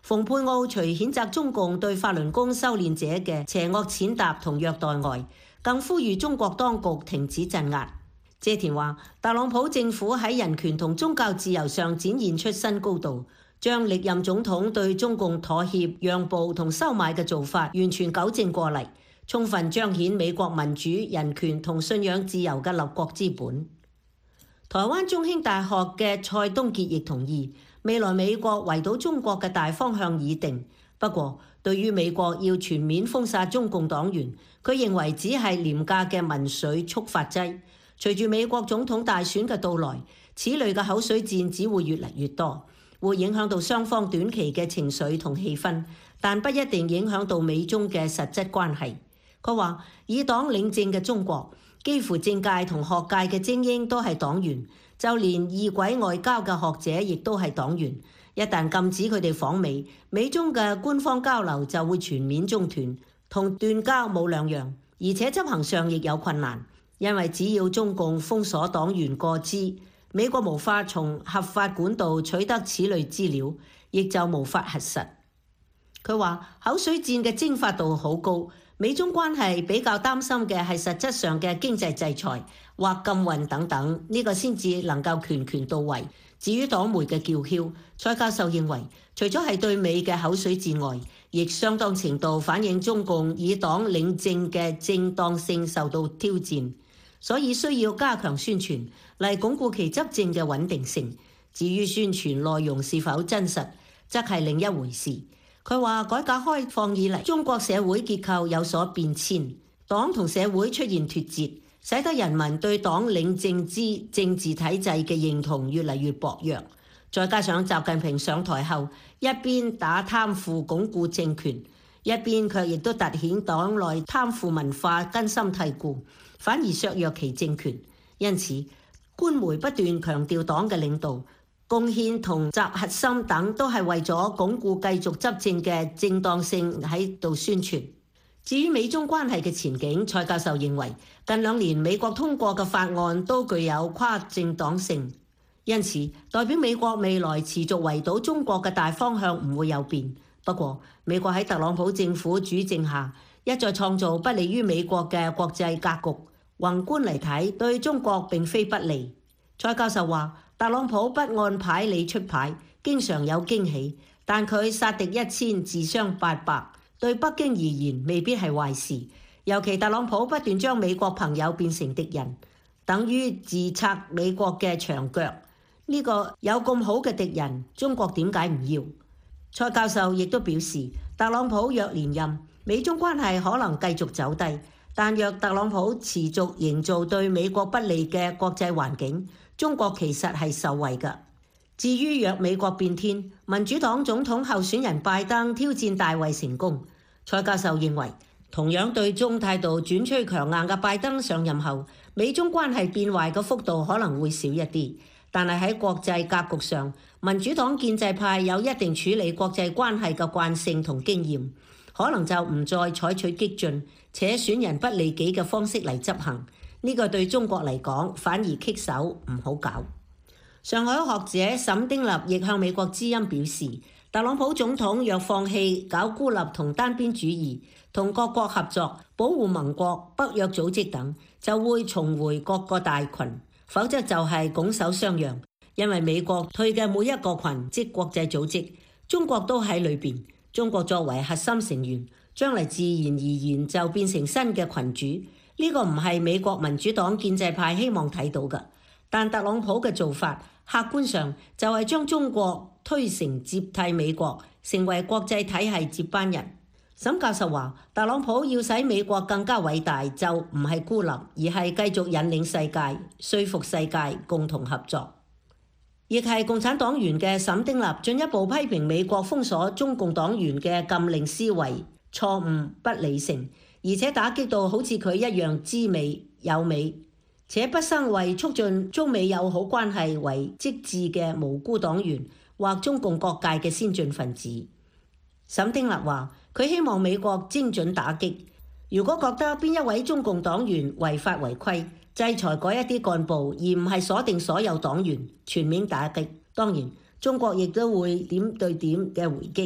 蓬佩奧除譴責中共對法輪功修煉者嘅邪惡踐踏同虐待外，更呼籲中國當局停止鎮壓。謝田話，特朗普政府喺人權同宗教自由上展現出新高度，將歷任總統對中共妥協、讓步同收買嘅做法完全糾正過嚟，充分彰顯美國民主、人權同信仰自由嘅立國之本。台灣中興大學嘅蔡東傑亦同意，未來美國圍堵中國嘅大方向已定。不過，對於美國要全面封殺中共黨員，佢認為只係廉價嘅民粹觸發劑。隨住美國總統大選嘅到來，此類嘅口水戰只會越嚟越多，會影響到雙方短期嘅情緒同氣氛，但不一定影響到美中嘅實質關係。佢話，以黨領政嘅中國，幾乎政界同學界嘅精英都係黨員，就連異軌外交嘅學者亦都係黨員。一旦禁止佢哋訪美，美中嘅官方交流就會全面中斷，同斷交冇兩樣，而且執行上亦有困難，因為只要中共封鎖黨員個資，美國無法從合法管道取得此類資料，亦就無法核實。佢話口水戰嘅蒸發度好高，美中關係比較擔心嘅係實質上嘅經濟制裁或禁運等等，呢個先至能夠拳拳到位。至於黨媒嘅叫囂，蔡教授認為，除咗係對美嘅口水戰外，亦相當程度反映中共以黨領政嘅正當性受到挑戰，所以需要加強宣傳嚟鞏固其執政嘅穩定性。至於宣傳內容是否真實，則係另一回事。佢話改革開放以嚟，中國社會結構有所變遷，黨同社會出現脫節，使得人民對黨領政之政治體制嘅認同越嚟越薄弱。再加上習近平上台後，一邊打貪腐鞏固政權，一邊卻亦都凸顯黨內貪腐文化根深蒂固，反而削弱其政權。因此，官媒不斷強調黨嘅領導、貢獻同習核心等，都係為咗鞏固繼續執政嘅正當性喺度宣傳。至於美中關係嘅前景，蔡教授認為近2年美國通過嘅法案都具有跨政黨性，因此代表美國未來持續圍堵中國嘅大方向唔會有變。不過，美國喺特朗普政府主政下，一再創造不利於美國嘅國際格局。宏觀嚟睇，對中國並非不利。蔡教授話，特朗普不按牌理出牌，經常有驚喜，但佢殺敵1000，自傷800，對北京而言未必係壞事。尤其特朗普不斷將美國朋友變成敵人，等於自拆美國嘅牆腳。呢個有咁好嘅敵人，中國點解唔要？蔡教授亦都表示，特朗普若連任，美中關係可能繼續走低，但若特朗普持續營造對美國不利嘅國際環境，中國其實係受惠㗎。至於若美國變天，民主黨總統候選人拜登挑戰大衛成功，蔡教授認為，同樣對中態度轉趨強硬嘅拜登上任後，美中關係變壞嘅幅度可能會少一啲。但係喺國際格局上，民主黨建制派有一定處理國際關係嘅慣性同經驗，可能就唔再採取激進且損人不利己嘅方式嚟執行。呢個對中國嚟講反而棘手，唔好搞。上海學者沈丁立亦向美國之音表示，特朗普總統若放棄搞孤立同單邊主義，同各國合作，保護盟國、北約組織等，就會重回各個大群。否則就係拱手相讓，因為美國退嘅每一個群，即國際組織，中國都喺裏邊。中國作為核心成員，將嚟自然而然就變成新嘅群主。呢個唔係美國民主黨建制派希望睇到嘅。但特朗普嘅做法，客觀上就係將中國推成接替美國，成為國際體系接班人。沈教授話，特朗普要使美國更加偉大，就唔係孤立，而係繼續引領世界，說服世界共同合作。亦係共產黨員嘅沈丁立進一步批評美國封鎖中共黨員嘅禁令思維錯誤不理性，而且打擊到好似佢一樣知美有美，且不生為促進中美友好關係為職志嘅無辜黨員或中共各界嘅先進分子。沈丁立話，佢希望美國精準打擊，如果覺得邊一位中共黨員違法違規，制裁嗰一啲幹部，而唔係鎖定所有黨員，全面打擊。當然，中國亦都會點對點嘅回擊。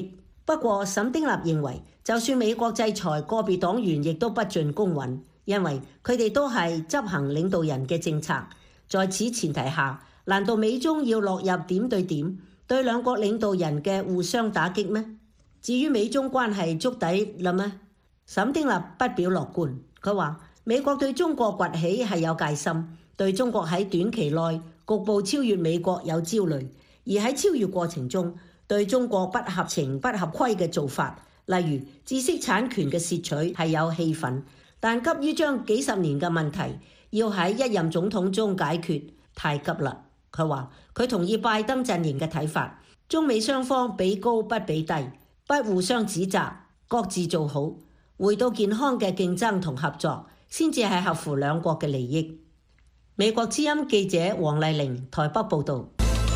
不過沈丁立認為，就算美國制裁個別黨員，亦都不盡公允，因為佢哋都係執行領導人嘅政策。在此前提下，難道美中要落入點對點，對兩國領導人嘅互相打擊咩？至於美中關係觸底啦咩？沈丁立不表樂觀，佢話美國對中國崛起係有戒心，對中國喺短期內局部超越美國有焦慮，而喺超越過程中，對中國不合情不合規嘅做法，例如知識產權嘅竊取係有氣憤，但急於將幾十年嘅問題要喺一任總統中解決，太急啦。佢話佢同意拜登陣營嘅睇法，中美雙方比高不比低，不互相指責，各自做好，回到健康嘅競爭同合作，先至係合乎兩國嘅利益。美國之音記者黃麗玲台北報導。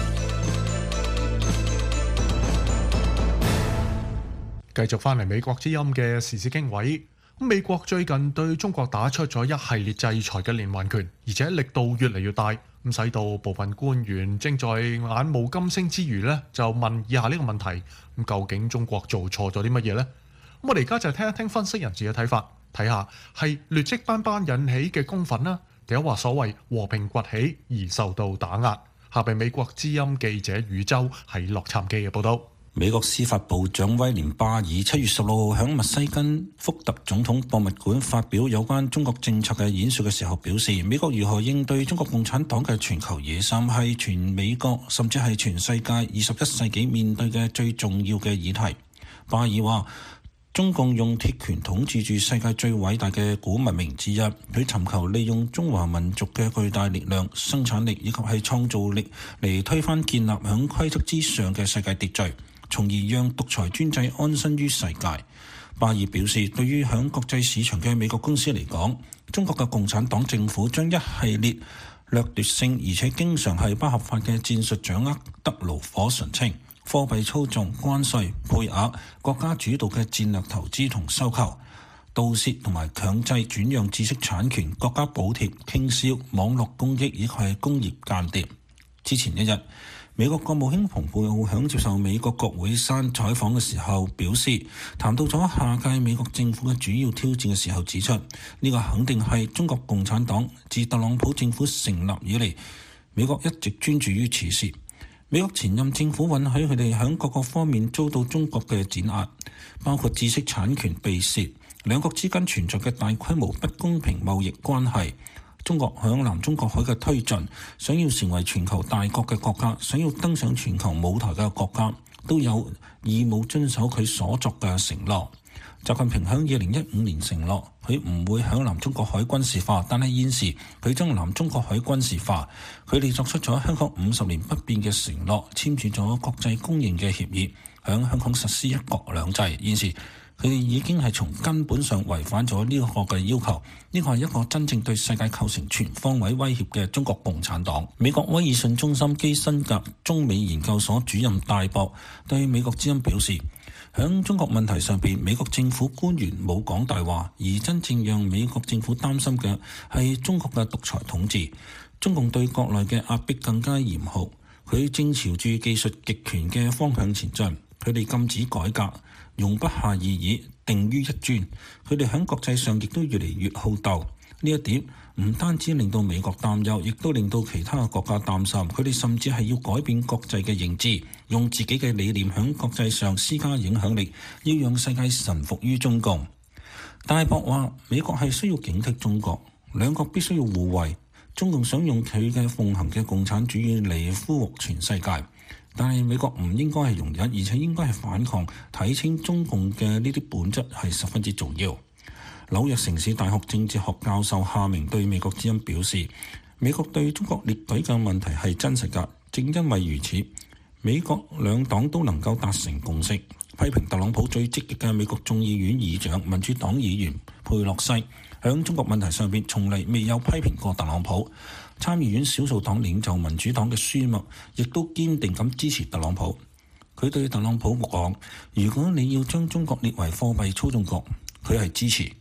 繼續翻嚟美國之音嘅時事經緯。美國最近對中國打出咗一系列制裁嘅連環拳，而且力度越嚟越大，咁使到部分官員正在眼冒金星之餘呢，就問以下呢個問題：咁究竟中國做錯咗啲乜嘢呢？咁我哋而家就聽一聽分析人士嘅睇法，睇下係劣跡斑斑引起嘅公憤啦，定係話所謂和平崛起而受到打壓。下邊美國之音記者宇宙喺洛杉磯嘅報道。 美國司法部長威廉巴爾7月16號喺密西根福特總統博物館發表有關中國政策嘅演說嘅時候表示，美國如何應對中國共產黨嘅全球野心係全美國甚至係全世界21世紀面對嘅最重要嘅議題。巴爾話，中共用鐵拳統治住世界最偉大嘅古文明之一，佢尋求利用中華民族嘅巨大力量、生產力以及係創造力嚟推翻建立喺規則之上嘅世界秩序，從而讓獨裁專制安身於世界。巴爾表示，對於響國際市場嘅美國公司嚟講，中國嘅共產黨政府將一系列掠奪性而且經常係不合法嘅戰術掌握得爐火純青，貨幣操縱、關稅、配額、國家主導嘅戰略投資同收購、盜竊同埋強制轉讓知識產權、國家補貼、傾銷、網絡攻擊以及係工業間諜。之前一日，美國國務卿蓬佩奧響接受美國國會山採訪嘅時候表示，談到咗下屆美國政府嘅主要挑戰嘅時候指出，呢個肯定係中國共產黨自特朗普政府成立以嚟，美國一直專注於此事。美國前任政府允許佢哋響各個方面遭到中國嘅碾壓，包括知識產權被竊、兩國之間存在嘅大規模不公平貿易關係。中國響南中國海嘅推進，想要成為全球大國嘅國家，想要登上全球舞台嘅國家，都有義務遵守佢所作嘅承諾。習近平響2015年承諾，佢唔會響南中國海軍事化，但係現時佢將南中國海軍事化。佢哋作出咗香港50年不變嘅承諾，簽署咗國際公認嘅協議，響香港實施一國兩制。現時佢哋已經係從根本上違反咗呢個嘅要求，呢個係一個真正對世界構成全方位威脅嘅中國共產黨。美國威爾遜中心基辛格中美研究所主任戴博對美國之音表示，響中國問題上邊，美國政府官員冇講大話，而真正讓美國政府擔心嘅係中國嘅獨裁統治。中共對國內嘅壓迫更加嚴酷，佢正朝住技術極權嘅方向前進。佢哋禁止改革，容不下異議，定於一尊。佢哋喺國際上亦都越嚟越好鬥。呢一點唔單止令到美國擔憂，亦都令到其他嘅國家擔心。佢哋甚至係要改變國際嘅認知，用自己嘅理念喺國際上施加影響力，要讓世界臣服於中共。戴博話，美國係需要警惕中國，兩國必須要互惠。中共想用佢嘅奉行嘅共產主義嚟俘獲全世界。但係美國唔應該係容忍，而且應該係反抗，睇清中共嘅呢啲本質係十分之重要。紐約城市大學政治學教授夏明對美國之音表示，美國對中國列舉嘅問題係真實㗎，正因為如此，美國兩黨都能夠達成共識。批評特朗普最積極嘅美國眾議院議長民主黨議員佩洛西喺中國問題上邊從嚟未有批評過特朗普。參議院少數黨領袖民主黨嘅舒默亦都堅定咁支持特朗普。佢對特朗普講，如果你要將中國列為貨幣操縱國，佢係支持。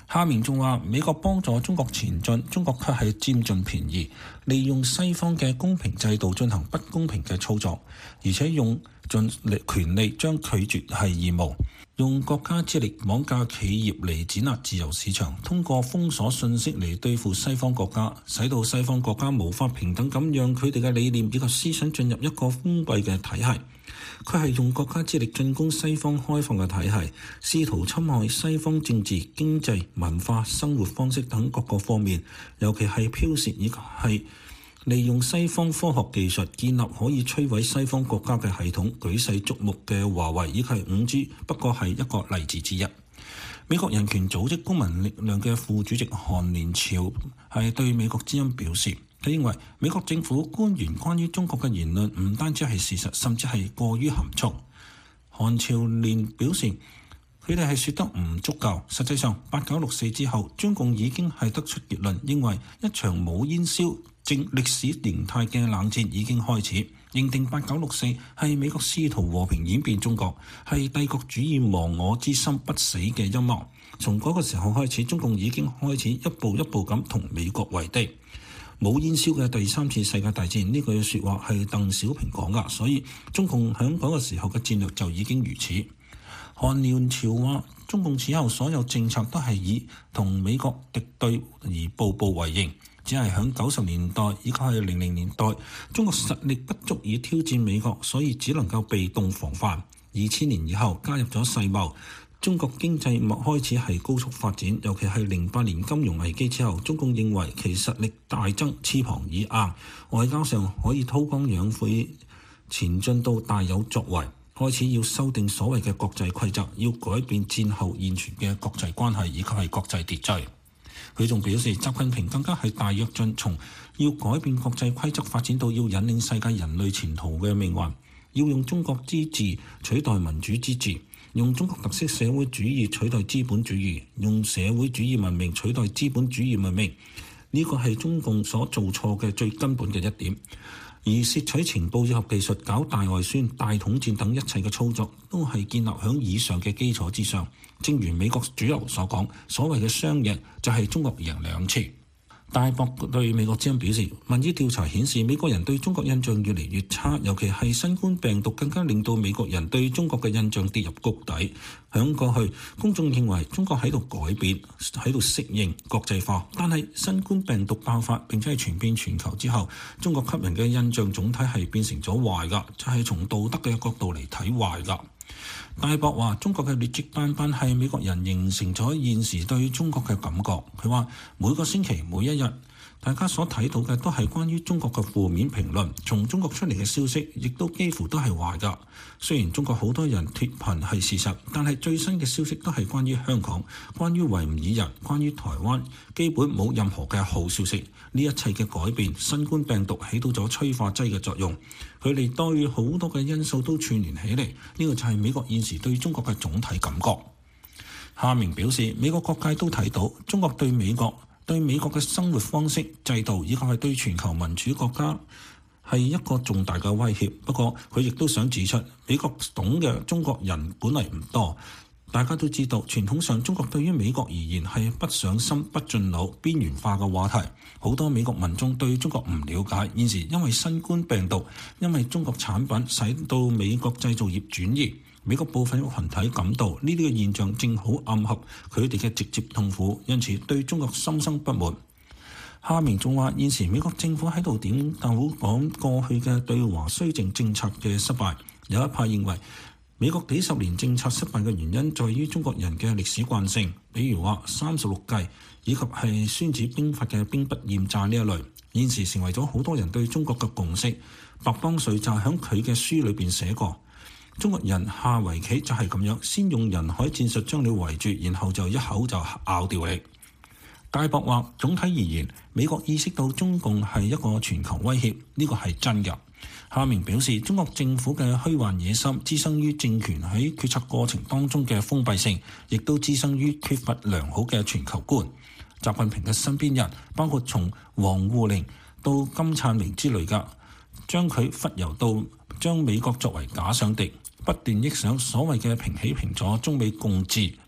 夏明仲話：美國幫助中國前進，中國卻係佔盡便宜，利用西方嘅公平制度進行不公平嘅操作，而且用盡權力將拒絕係義務，用國家之力綁架企業嚟擠壓自由市場，通過封鎖信息嚟對付西方國家，使到西方國家無法平等咁讓佢哋嘅理念以及思想進入一個封閉嘅體系。佢係用國家之力進攻西方開放嘅體系，試圖侵害西方政治、經濟、文化、生活方式等各個方面，尤其係剽竊以及係利用西方科學技術建立可以摧毀西方國家嘅系統。舉世矚目嘅華為以及 5G 不過係一個例子之一。美國人權組織公民力量嘅副主席韓連朝係對美國之音表示，佢認為美國政府官員關於中國嘅言論唔單止係事實，甚至係過於含蓄。韓朝連表示，佢哋係說得唔足夠。實際上，8964之後，中共已經係得出結論，認為一場冇煙硝、正歷史形態嘅冷戰已經開始，認定8964係美國試圖和平演變中國，係帝國主義亡我之心不死嘅陰謀。從嗰個時候開始，中共已經開始一步一步咁同美國為敵。冇煙硝嘅第三次世界大戰呢句説話係鄧小平講㗎，所以中共喺嗰個時候嘅戰略就已經如此。韓連朝話，中共此後所有政策都係以同美國敵對而步步為營，只係喺90年代以及係00年代，中國實力不足以挑戰美國，所以只能夠被動防範。2000年以後加入咗世貿。中國經濟開始係高速發展，尤其係08年金融危機之後，中共認為其實力大增，翅膀已硬，外交上可以韜光養晦，前進到大有作為，開始要修訂所謂嘅國際規則，要改變戰後現存嘅國際關係以及係國際秩序。佢仲表示，習近平更加係大躍進，從要改變國際規則發展到要引領世界人類前途嘅命運，要用中國之治取代民主之治，用中國特色社會主義取代資本主義，用社會主義文明取代資本主義文明，呢個係中共所做錯嘅最根本嘅一點。而竊取情報以及技術、搞大外宣、大統戰等一切嘅操作，都係建立喺以上嘅基礎之上。正如美國主流所講，所謂嘅雙贏就係中國贏2次。大博對美國之音表示，民意調查顯示美國人對中國印象越嚟越差，尤其係新冠病毒更加令到美國人對中國嘅印象跌入谷底。響過去，公眾認為中國喺度改變，喺度適應國際化，但係新冠病毒爆發並且係傳遍全球之後，中國給人嘅印象總體係變成咗壞㗎，就係從道德嘅角度嚟睇壞㗎。大博話：中國嘅劣跡斑斑係美國人形成咗現時對中國嘅感覺。佢話每個星期每一日，大家所睇到嘅都係關於中國嘅負面評論，從中國出嚟嘅消息亦都幾乎都係壞㗎。雖然中國好多人脫貧係事實，但係最新嘅消息都係關於香港、關於維吾爾人、關於台灣，基本冇任何嘅好消息。呢一切嘅改變，新冠病毒起到咗催化劑嘅作用，佢哋對好多嘅因素都串聯起嚟，呢個就係美國現時對中國嘅總體感覺。夏明表示，美國各界都睇到中國對美國嘅生活方式、制度以及係對全球民主國家係一個重大嘅威脅。不過佢亦都想指出，美國懂嘅中國人本嚟唔多。大家都知道，傳統上中國對於美國而言係不上心、不進腦、邊緣化嘅話題。好多美國民眾對中國唔了解，現時因為新冠病毒，因為中國產品使到美國製造業轉移，美國部分群體感到呢啲嘅現象正好暗合佢哋嘅直接痛苦，因此對中國心生不滿。夏明仲話，現時美國政府喺度點頭講過去嘅對華綏靖政策嘅失敗，有一派認為美國幾十年政策失敗嘅原因在於中國人嘅歷史慣性，比如話36計以及係孫子兵法嘅兵不厭詐呢一類，現時成為咗好多人對中國嘅共識。白邦瑞就喺佢嘅書裏邊寫過，中國人下圍棋就係咁樣，先用人海戰術將你圍住，然後就一口就咬掉你。大博話，總體而言，美國意識到中共係一個全球威脅，呢個係真嘅。夏明表示，中國政府嘅虛幻野心滋生於政權喺決策過程當中嘅封閉性，亦都滋生於缺乏良好嘅全球觀。習近平嘅身邊人，包括從王滬寧到金燦榮之類嘅，將佢忽悠到將美國作為假想敵，不斷臆想所謂嘅平起平坐、中美共治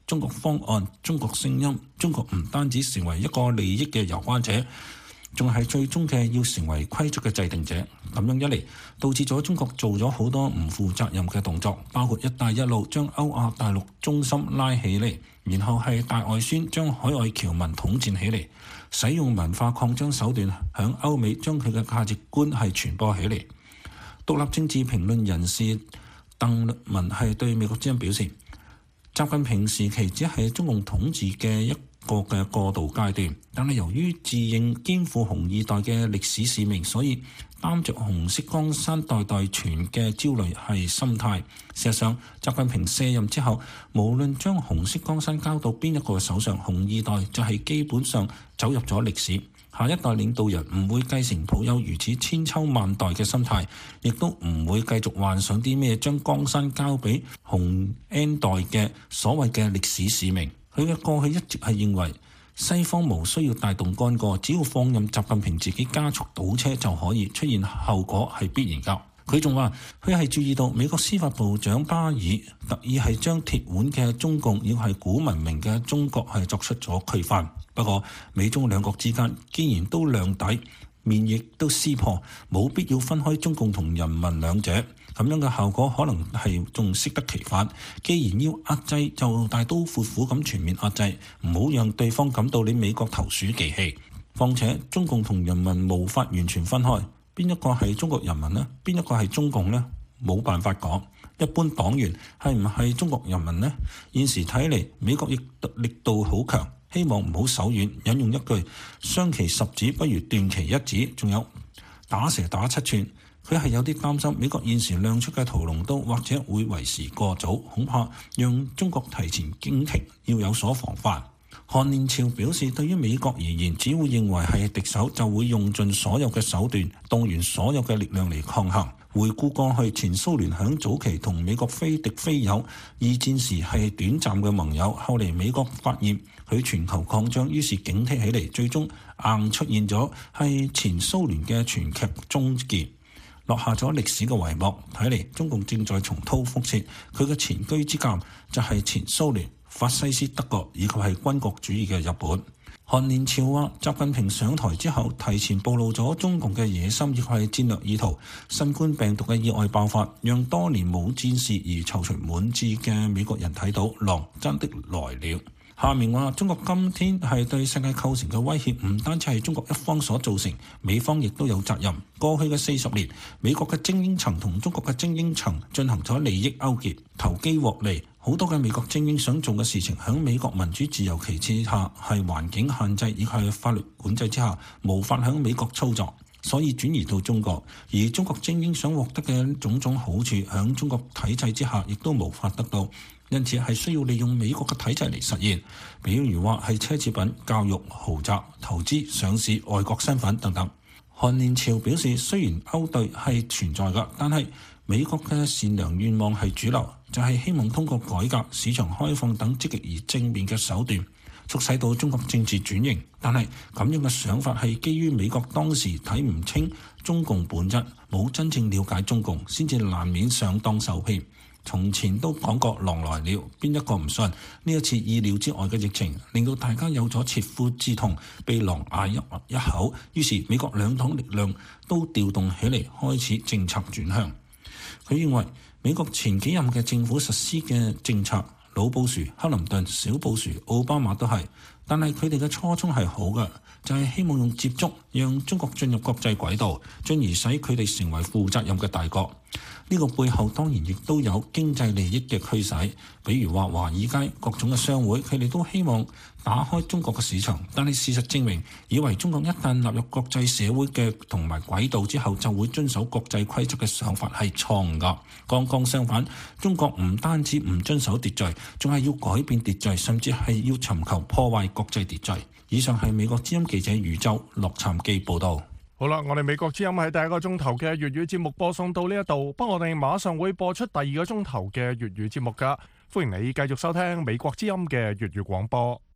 中國方案、中國聲音，中國唔單止成為一個利益嘅攸關者，仲係最終嘅要成為規則嘅制定者。咁樣一嚟，導致咗中國做咗好多唔負責任嘅動作，包括一帶一路將歐亞大陸中心拉起嚟，然後係大外宣將海外僑民統戰起嚟，使用文化擴張手段響歐美將佢嘅價值觀係傳播起嚟。獨立政治評論人士鄧律文係對美國之音表示，習近平時期只係中共統治嘅一個嘅過渡階段，但係由於自認肩負紅二代嘅歷史使命，所以擔着紅色江山代代傳嘅焦慮係心態。事實上，習近平卸任之後，無論將紅色江山交到邊一個手上，紅二代就係基本上走入咗歷史。下一代領導人唔會繼承抱有如此千秋萬代嘅心態，亦都唔會繼續幻想啲咩將江山交俾紅 N 代嘅所謂嘅歷史使命。佢嘅過去一直係認為西方無需要大動干戈，只要放任習近平自己加速倒車就可以，出現後果係必然㗎。佢仲話佢係注意到美國司法部長巴爾特意係將鐵腕嘅中共要係古文明嘅中國係作出咗區分。不過美中兩國之間既然都兩底，面亦都撕破，冇必要分開中共同人民兩者。咁樣嘅效果可能係仲適得其反。既然要壓制，就大刀闊斧咁全面壓制，唔好讓對方感到你美國投鼠忌器。況且中共同人民無法完全分開，邊一個係中國人民呢？邊一個係中共呢？冇辦法講。一般黨員係唔係中國人民呢？現時睇嚟，美國亦力度好強，希望唔好手軟。引用一句：傷其十指不如斷其一指。仲有打蛇打七寸。佢係有啲擔心美國現時亮出嘅屠龍刀或者會為時過早，恐怕讓中國提前警惕，要有所防範。韓連朝表示，對於美國而言，只會認為係敵手就會用盡所有嘅手段，動員所有嘅力量嚟抗衡。回顧過去，前蘇聯響早期同美國非敵非友，二戰時係短暫嘅盟友，後嚟美國發現佢全球擴張，於是警惕起嚟，最終硬出現咗係前蘇聯嘅全劇終結。落下咗歷史嘅帷幕，睇嚟中共正在重蹈覆轍。佢嘅前車之鑑就係前蘇聯、法西斯德國以及係軍國主義嘅日本。韓連朝話，習近平上台之後，提前暴露咗中共嘅野心，亦係戰略意圖。新冠病毒嘅意外爆發，讓多年冇戰事而躊躇滿志嘅美國人睇到狼真的來了。下面話，中國今天係對世界構成嘅威脅，唔單止係中國一方所造成，美方亦都有責任。過去嘅40年，美國嘅精英層同中國嘅精英層進行咗利益勾結，投機獲利。好多嘅美國精英想做嘅事情，喺美國民主自由旗幟下，係環境限制以及係法律管制之下，無法喺美國操作，所以轉移到中國。而中國精英想獲得嘅種種好處，喺中國體制之下，亦都無法得到。因此係需要利用美國嘅體制嚟實現，比如話係奢侈品、教育、豪宅、投資、上市、外國身份等等。韓連朝表示，雖然勾兌係存在㗎，但係美國嘅善良願望係主流，就係希望通過改革、市場開放等積極而正面嘅手段，促使到中國政治轉型。但係咁樣嘅想法係基於美國當時睇唔清中共本質，冇真正了解中共，先至難免上當受騙。從前都講過狼來了，邊一個唔信？呢一次意料之外嘅疫情，令到大家有咗切膚之痛，被狼咬一口。於是美國兩黨力量都調動起嚟，開始政策轉向。佢認為美國前幾任嘅政府實施嘅政策，老布殊、克林頓、小布殊、奧巴馬都係，但係佢哋嘅初衷係好嘅，就係希望用接觸讓中國進入國際軌道，進而使佢哋成為負責任嘅大國。呢個背後當然亦都有經濟利益嘅驅使，比如話華爾街各種嘅商會，佢哋都希望打開中國嘅市場。但係事實證明，以為中國一旦納入國際社會嘅同埋軌道之後，就會遵守國際規則嘅想法係錯誤㗎。剛剛相反，中國唔單止唔遵守秩序，仲係要改變秩序，甚至係要尋求破壞國際秩序。以上係美國之音記者余州洛杉磯報導。 好啦，我哋美國之音喺第一個鐘頭嘅粵語節目播送到呢一度，不過我哋馬上會播出第二個鐘頭嘅粵語節目㗎，歡迎你繼續收聽美國之音嘅粵語廣播。